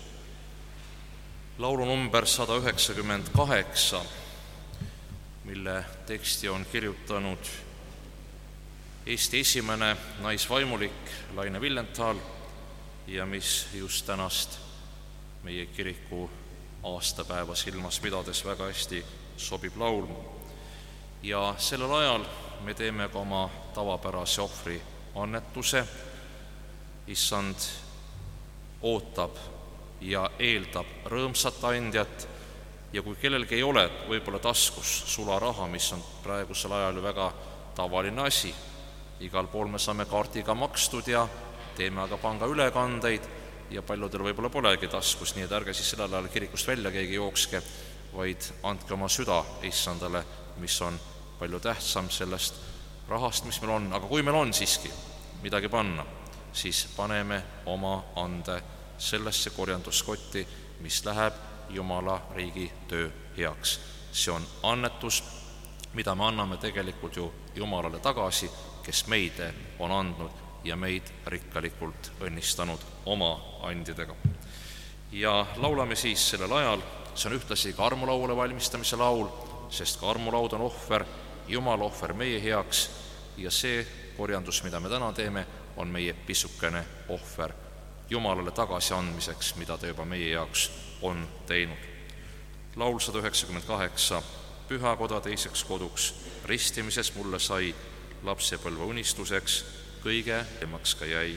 laulu number sada üheksakümmend kaheksa, mille teksti on kirjutanud Eesti esimene naisvaimulik Laine Villenthal ja mis just tänast meie kiriku aastapäeva silmas pidades väga hästi sobib laulma. Ja sellel ajal me teeme ka oma tavapärase ohvri annetuse. Issand ootab ja eeldab rõõmsat andjat ja kui kellelgi ei ole võib-olla taskus sularaha, mis on praegusel ajal väga tavaline asi, igal pool me saame kaardiga makstud ja teeme aga panga ülekandeid ja paljudel võib-olla polegi taskus, nii et ärge siis sellel ajal kirikust välja keegi jookske, vaid andke oma süda Issandale, mis on palju tähtsam sellest rahast, mis meil on. Aga kui meil on siiski midagi panna, siis paneme oma ande sellesse korjanduskotti, mis läheb Jumala riigi töö heaks. See on annetus, mida me anname tegelikult ju Jumalale tagasi, kes meid on andnud ja meid rikkalikult õnnistanud oma andidega. Ja laulame siis sellel ajal, see on ühtlasi ka armulauale valmistamise laul, sest ka armulaud on ohver, Jumala ohver meie heaks ja see korjandus, mida me täna teeme, on meie pisukene ohver Jumalale tagasi andmiseks, mida ta juba meie jaoks on teinud. Laul sada üheksakümmend kaheksa, Pühakoda teiseks koduks, ristimises mulle sai lapsepõlve unistuseks, kõige emaks ka jäi.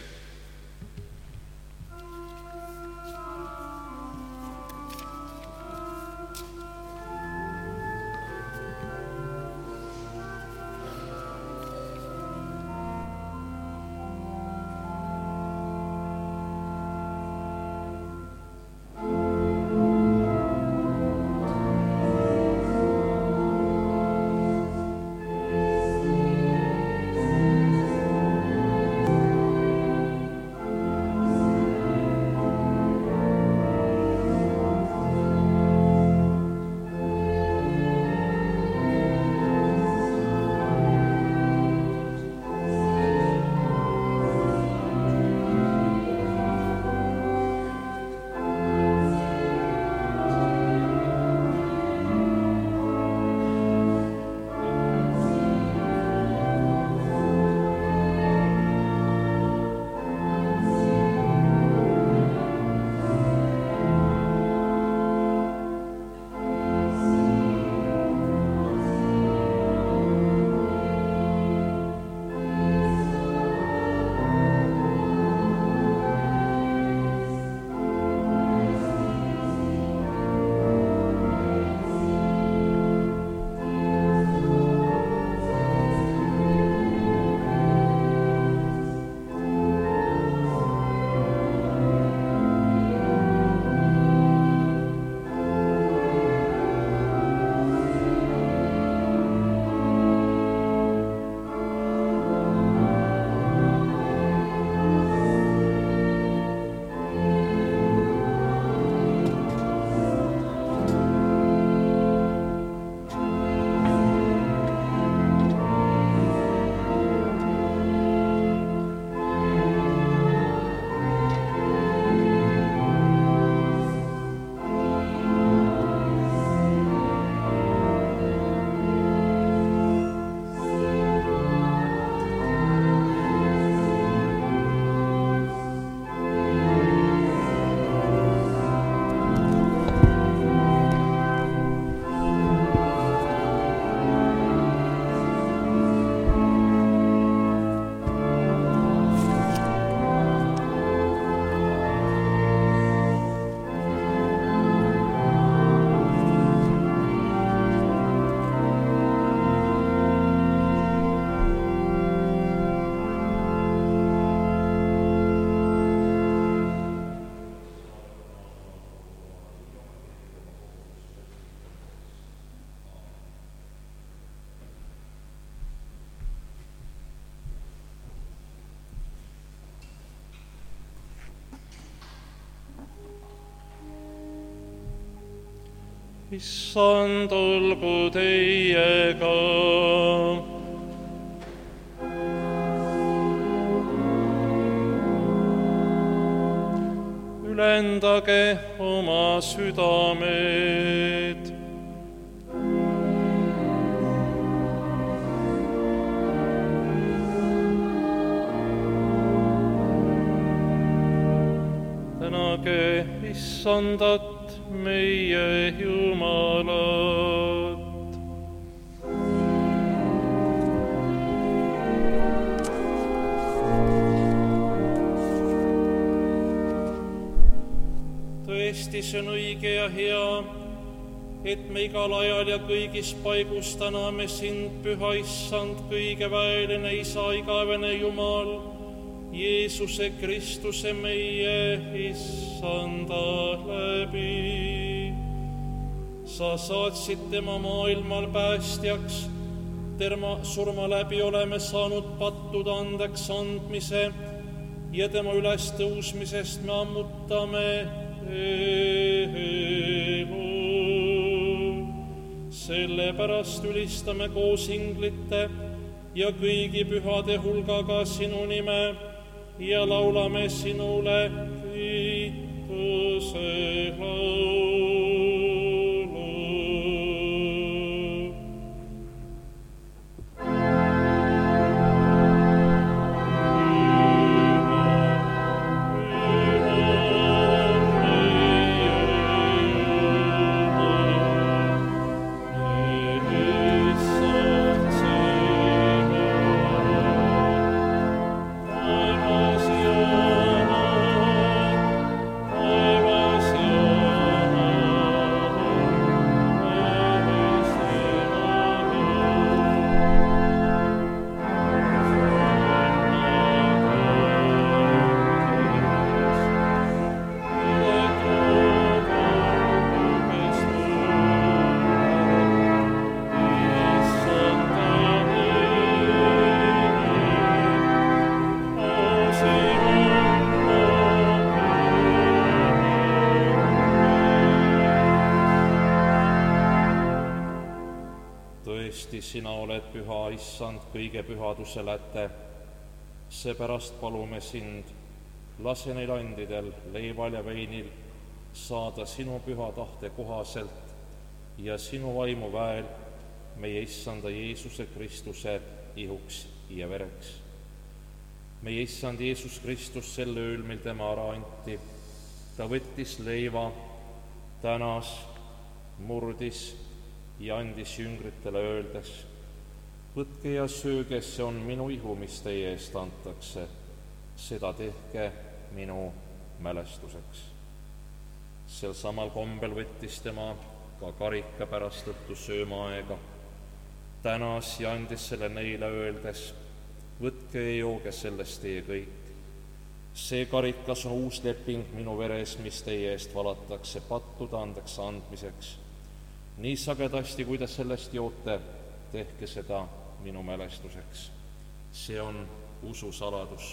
Issand olgu teiega. Ülendage oma südamed. kuulake issandat, meie Jumalat. Tõesti, see on õige ja hea, et me igal ajal ja kõigis paigus täname sind, püha issand, kõigeväeline Isa, igavene Jumal, Jeesuse Kristuse meie issanda läbi. Sa saatsid tema maailmal päästjaks, tema surma läbi oleme saanud pattude andeks andmise ja tema ülestõusmisest me ammutame elu. Sellepärast ülistame koos inglite ja kõigi pühade hulgaga sinu nime ja laulame sinule kiituse laulu. Sina oled püha issand, kõige pühaduse läte. Seepärast palume sind, lase neil andidel, leival ja veinil saada sinu püha tahte kohaselt ja sinu vaimu väel meie issanda Jeesuse Kristuse ihuks ja vereks. Meie issand Jeesus Kristus sel ööl, mil tema ära anti, ta võttis leiva, tänas, murdis ja andis jüngritele öeldes: võtke ja sööge, see on minu ihu, mis teie eest antakse, seda tehke minu mälestuseks. Sel samal kombel võttis tema ka karika pärast õhtu söömaaega, tänas ja andis selle neile öeldes: võtke ja jooge sellest teie kõik. See karikas on uus leping minu veres, mis teie eest valatakse pattude andeks andmiseks. Nii sagedasti, kui te sellest joote, tehke seda minu mälestuseks. See on usu saladus.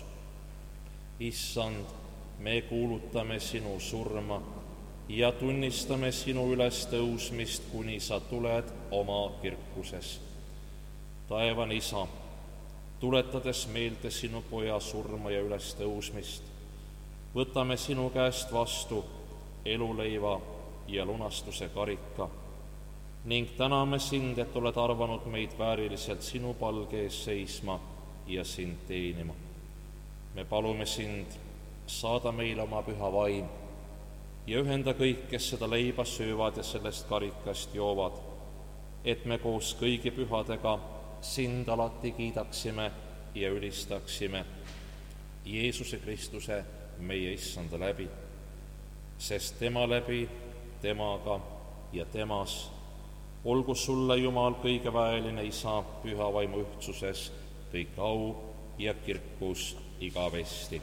Issand, me kuulutame sinu surma ja tunnistame sinu ülestõusmist, kuni sa tuled oma kirkuses. Taevane Isa, tuletades meelde sinu poja surma ja ülestõusmist, võtame sinu käest vastu eluleiva ja lunastuse karika ning täname sind, et oled arvanud meid vääriliselt sinu palge ees seisma ja sind teenima. Me palume sind, saada meile oma püha vaim ja ühenda kõik, kes seda leiba söövad ja sellest karikast joovad, et me koos kõigi pühadega sind alati kiidaksime ja ülistaksime Jeesuse Kristuse, meie issanda läbi, sest tema läbi, temaga ja temas olgu sulle, Jumal, kõigeväeline Isa, püha vaimu ühtsuses, kõik au ja kirkus igavesti.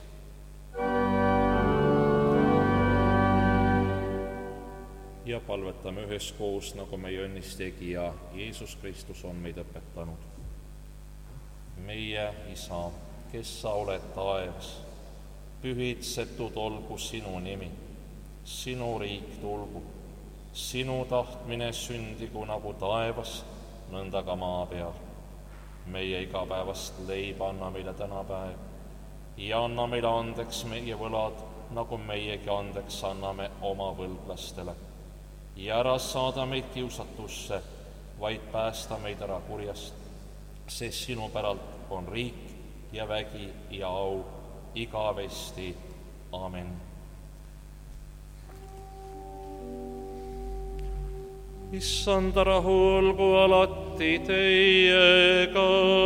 Ja palvetame üheskoos, nagu meie õnnistegija Jeesus Kristus on meid õpetanud. Meie Isa, kes sa oled taevas, pühitsetud olgu sinu nimi, sinu riik tulgu, sinu tahtmine sündigu nagu taevas, nõnda ka maa peal. Meie igapäevast leiba anna meile täna päev ja anna meile andeks meie võlad, nagu meiegi andeks anname oma võlglastele. Ja ära saada meid kiusatusse, vaid päästa meid ära kurjast, sest sinu päralt on riik ja vägi ja au igavesti. Amen. issanda rahu olgu alati teiega.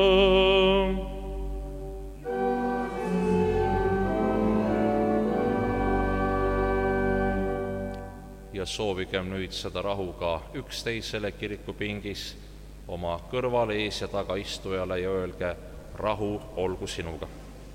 Ja soovigem nüüd seda rahu ka üksteisele kirikupingis oma kõrval, ees ja taga istujale ja öelge: rahu olgu sinuga.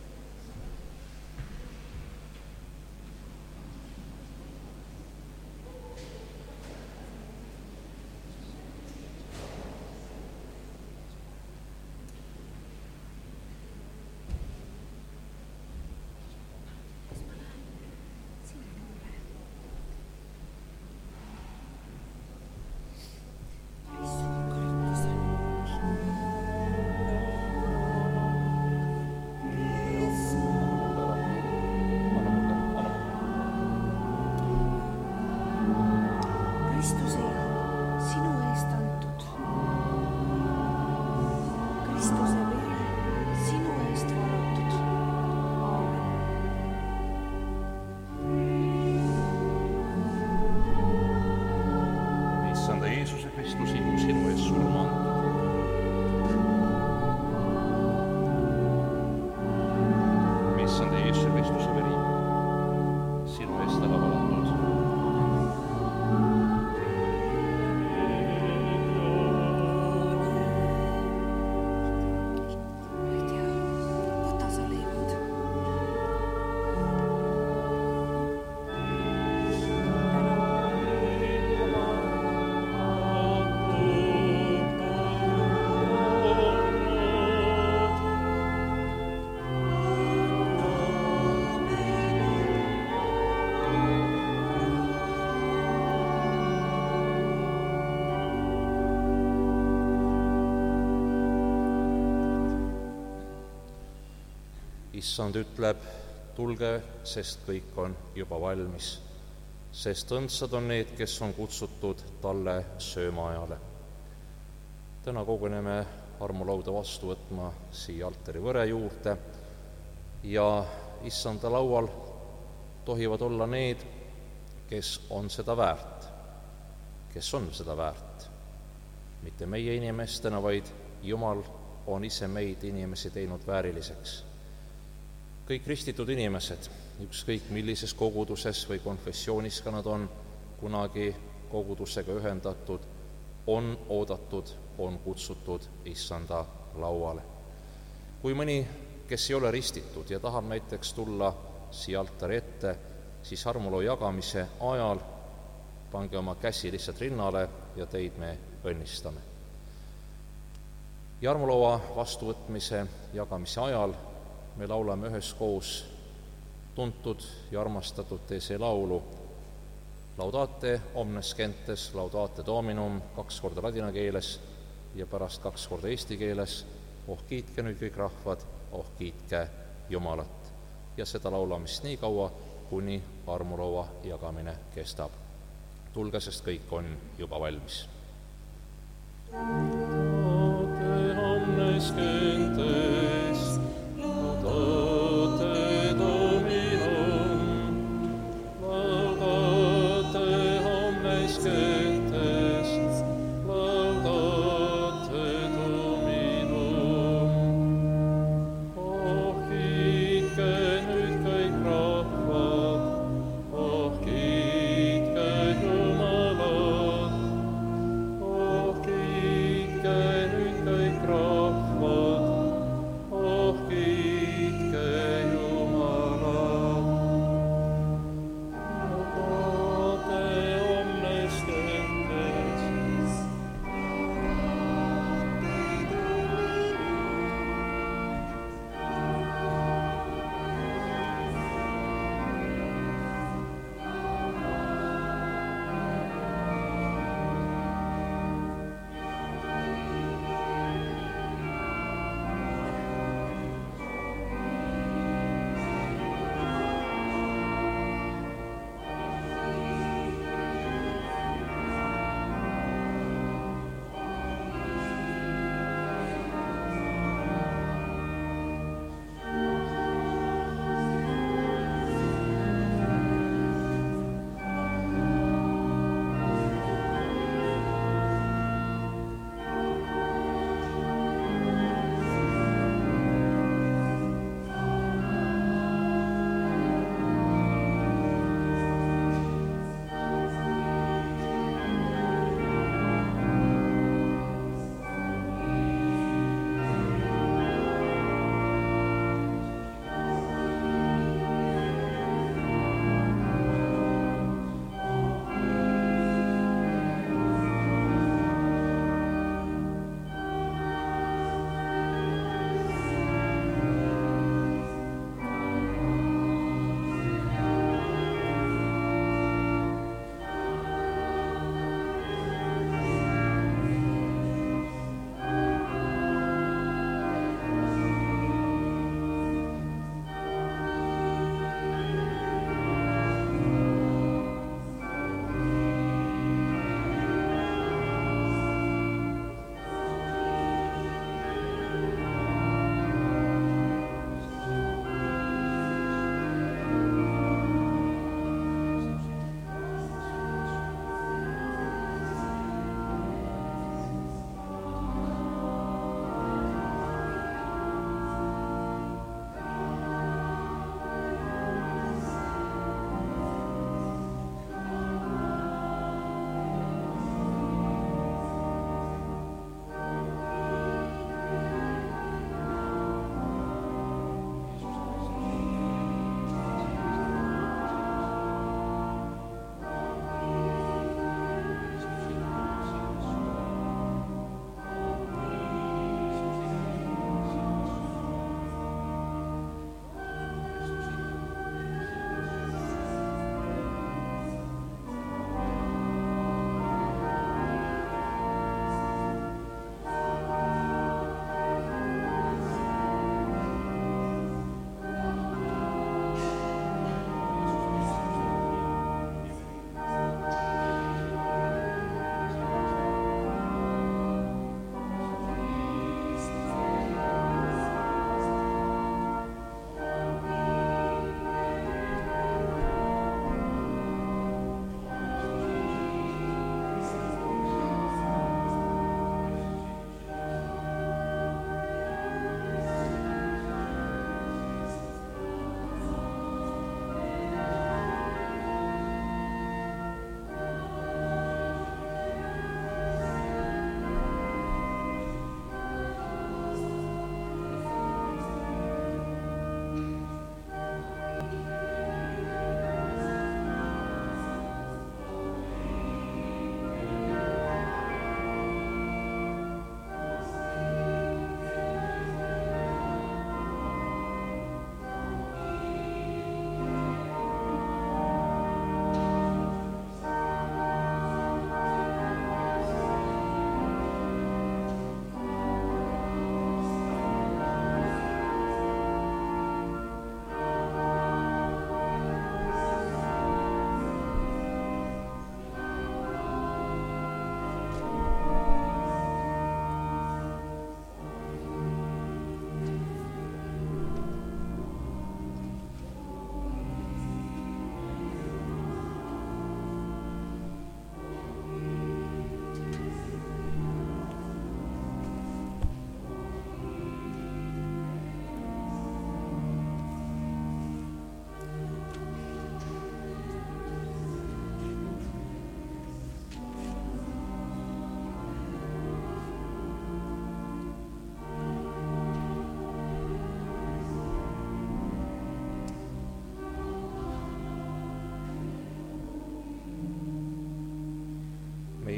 Issand ütleb: tulge, sest kõik on juba valmis, sest õndsad on need, kes on kutsutud talle söömaajale. Täna koguneme armulauda vastu võtma siia altari võre juurde ja issanda laual tohivad olla need, kes on seda väärt, kes on seda väärt. Mitte meie inimestena, vaid Jumal on ise meid inimesi teinud vääriliseks. Kõik ristitud inimesed, ükskõik millises koguduses või konfessioonis ka nad on kunagi kogudusega ühendatud, on oodatud, on kutsutud issanda lauale. Kui mõni, kes ei ole ristitud ja tahab näiteks tulla siia altari ette, siis armuloo jagamise ajal pange oma käsi lihtsalt rinnale ja teid me õnnistame. Ja armuloa vastuvõtmise jagamise ajal me laulame üheskoos tuntud ja armastatud teese laulu Laudate omnes gentes, laudate Dominum, kaks korda ladina keeles ja pärast kaks korda eesti keeles. Oh kiitke nüüd kõik rahvad, oh kiitke Jumalat. Ja seda laulamist nii kaua, kuni armuloa jagamine kestab. Tulge, sest kõik on juba valmis. Laudate omnes gentes, laudate Dominum, laudate omnes gentes, laudate Dominum. Oh kiitke nüüd kõik rahvad, oh kiitke Jumalat, oh kiitke nüüd kõik rahvad,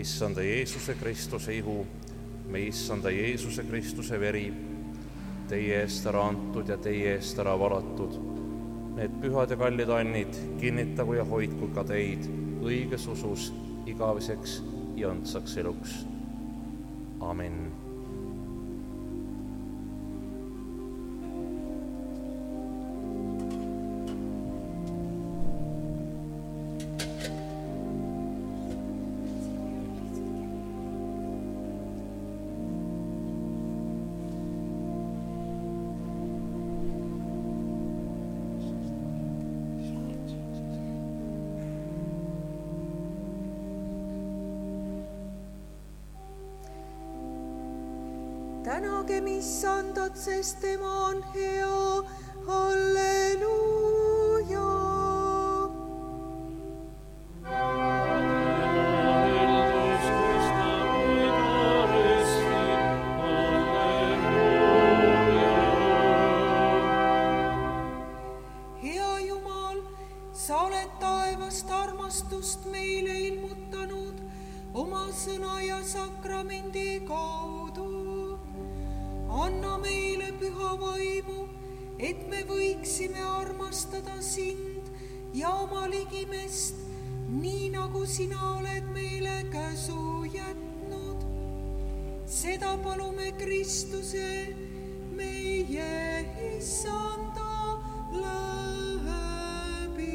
me issanda Jeesuse Kristuse ihu, me issanda Jeesuse Kristuse veri, teie eest ära antud ja teie eest ära valatud. Need pühad ja kallid annid kinnitagu ja hoidku ka teid õiges usus igaveseks ja õndsaks eluks. Amen. Tänagem issandat, sest tema on hea. Halleluuja. Hea Jumal, sa oled taevast armastust meile ilmutanud oma sõna ja sakramendi kaudu. Anna meile püha vaimu, et me võiksime armastada sind ja oma ligimest, nii nagu sina oled meile käsu jätnud. Seda palume Kristuse, meie issanda läbi.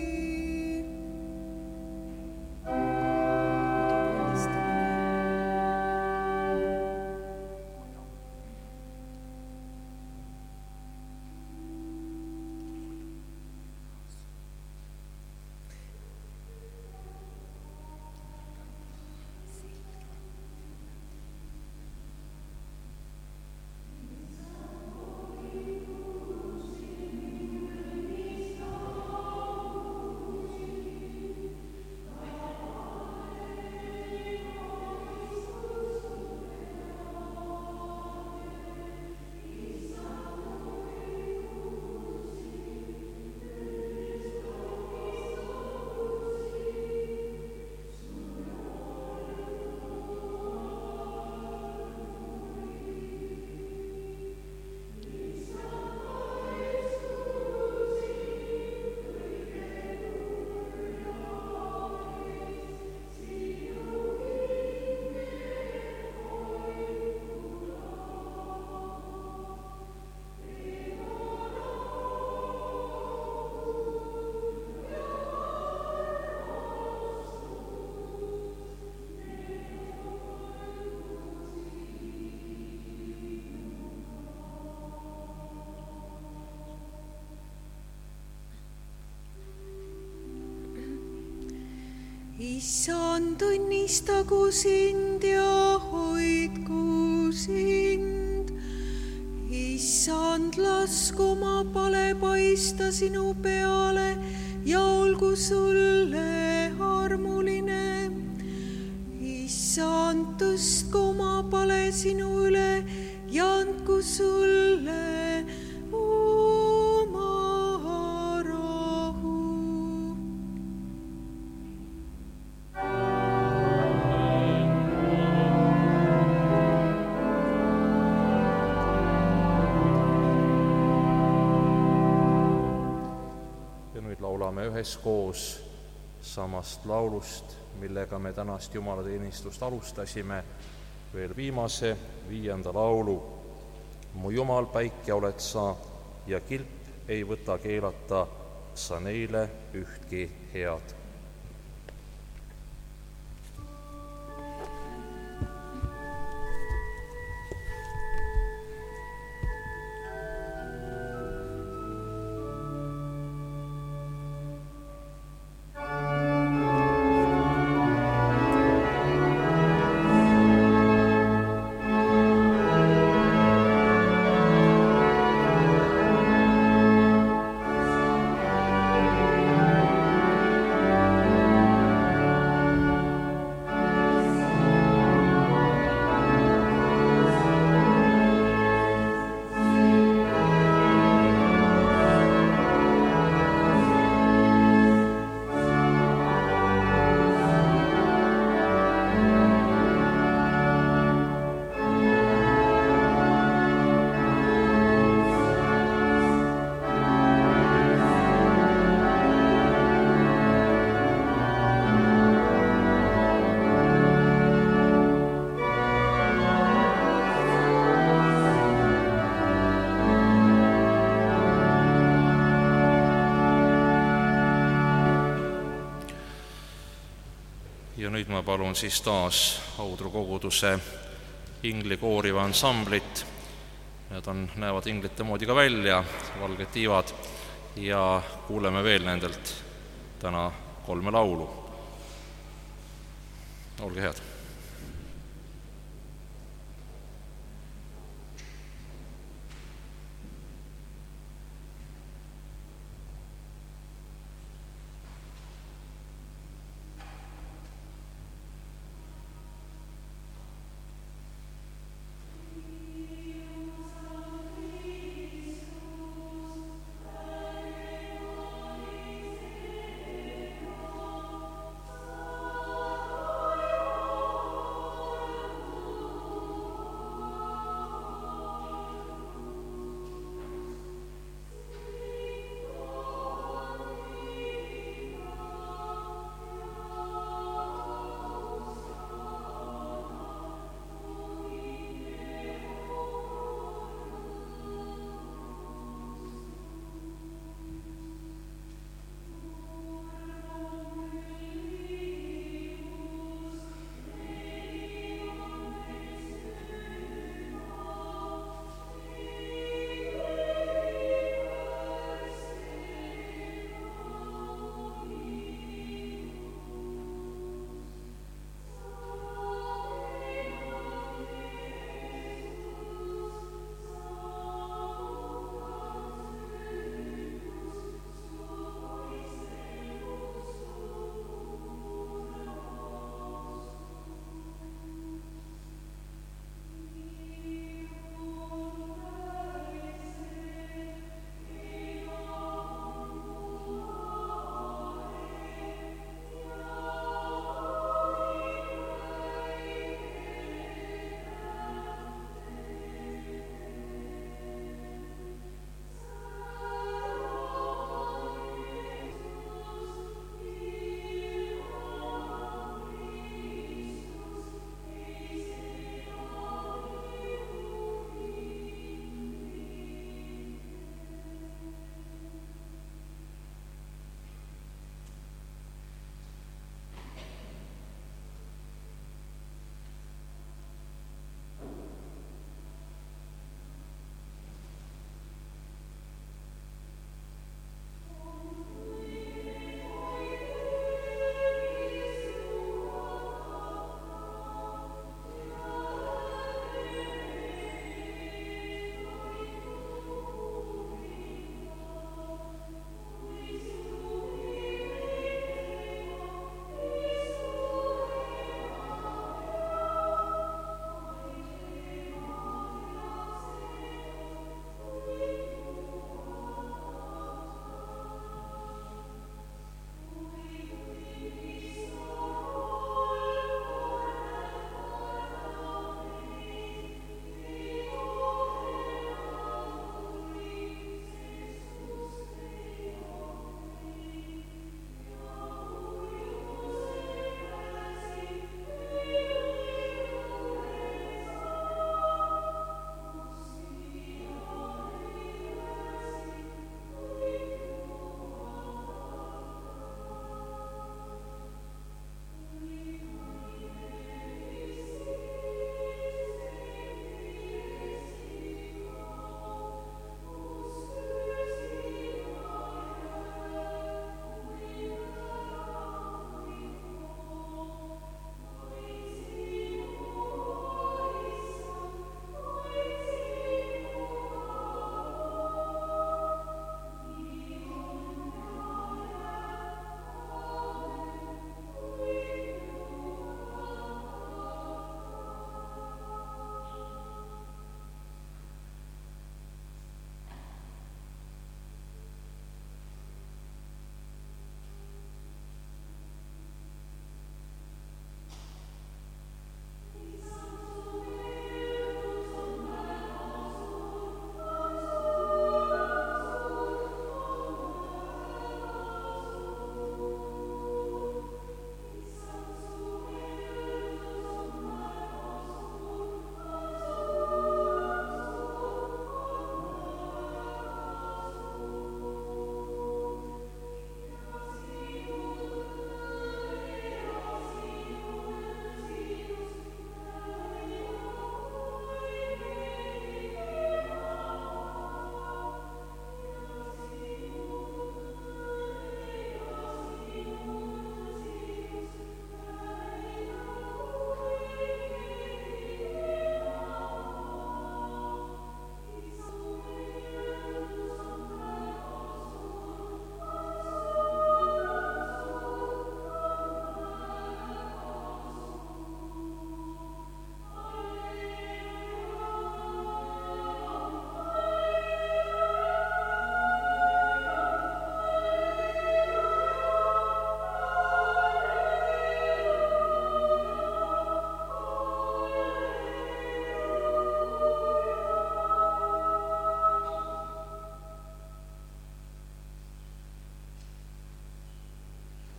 Issand, õnnistagu sind ja hoidku sind. Issand, lasku oma pale paista sinu peale ja olgu sulle armuline. Issand, tõstku oma pale sinu üle ja andku sulle üheskoos samast laulust, millega me tänast jumalateenistust alustasime, veel viimase, viienda laulu. Mu Jumal, päike oled sa ja kilp ei võta keelata sa neile ühtki head. ja nüüd ma palun siis taas Audru koguduse inglikooriva ansamblit. Nad on, näevad inglite moodi ka välja, valged tiivad, ja kuuleme veel nendelt täna kolme laulu. Olge head! Amen.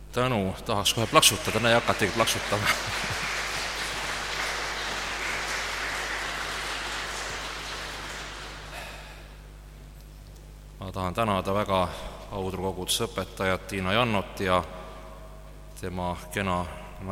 tänu, tahaks kohe plaksutada, näe, hakatigi plaksutama. Ma tahan tänada väga Audru koguduse õpetajat Tiina Jannot ja tema kena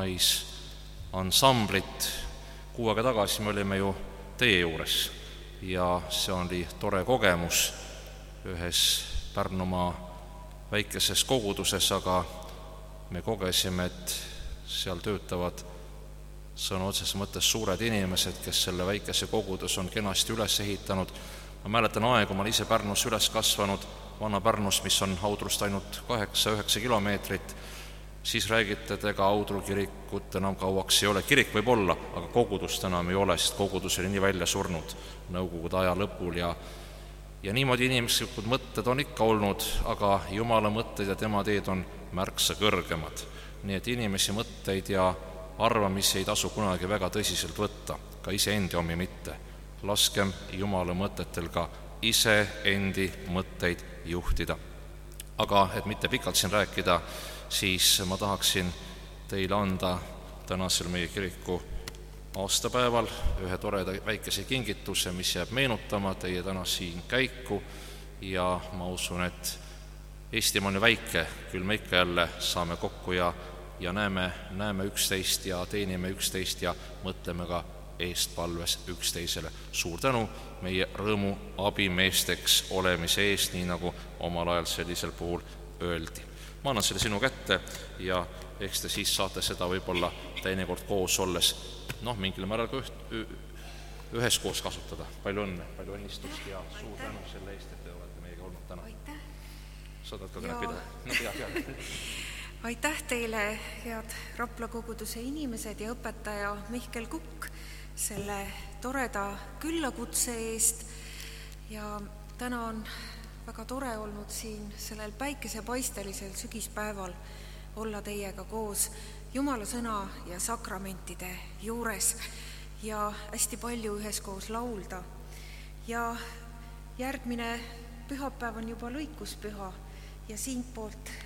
naisansamblit. Kuu aega tagasi me olime ju teie juures ja see oli tore kogemus ühes Pärnumaa väikeses koguduses, aga me kogesime, et seal töötavad sõna otseses mõttes suured inimesed, kes selle väikese kogudus on kenasti üles ehitanud. Ma mäletan aegu, ma olen ise Pärnus üles kasvanud, Vana-Pärnus, mis on Audrust ainult kaheksa üheksa kilomeetrit, siis räägite, et ega Audru kirikut enam kauaks ei ole. Kirik võib olla, aga kogudust enam ei ole, sest kogudus oli nii välja surnud nõukogude aja lõpul ja ja niimoodi inimeslikud mõtted on ikka olnud, aga Jumala mõtted ja tema teed on märksa kõrgemad. Nii et inimesi mõtteid ja arvamisi ei tasu kunagi väga tõsiselt võtta, ka iseendi omi mitte. Laskem Jumala mõtetel ka iseendi mõtteid juhtida. Aga et mitte pikalt siin rääkida, siis ma tahaksin teile anda tänasel meie kiriku aastapäeval ühe toreda väikese kingituse, mis jääb meenutama teie täna siin käiku ja ma usun, et Eestimaa on ju väike, küll me ikka jälle saame kokku ja, ja näeme, näeme üksteist ja teenime üksteist ja mõtleme ka eestpalves üksteisele. Suur tänu meie rõõmu abimeesteks olemise eest, nii nagu omal ajal sellisel puhul öeldi. Ma annan selle sinu kätte ja eks te siis saate seda võib-olla teinekord koos olles, noh, mingil määral ka üht, ühes koos kasutada. Palju õnne, palju õnnistust ja suur aitäh. Tänu selle eest, et te olete meiega olnud täna. Aitäh. Saadad ka kõne pidada. No, pida, pida. Aitäh teile, head Rapla koguduse inimesed ja õpetaja Mihkel Kukk selle toreda küllakutse eest ja täna on väga tore olnud siin sellel päikesepaistelisel sügispäeval olla teiega koos Jumala sõna ja sakramentide juures ja hästi palju üheskoos laulda. Ja järgmine pühapäev on juba lõikuspüha ja siintpoolt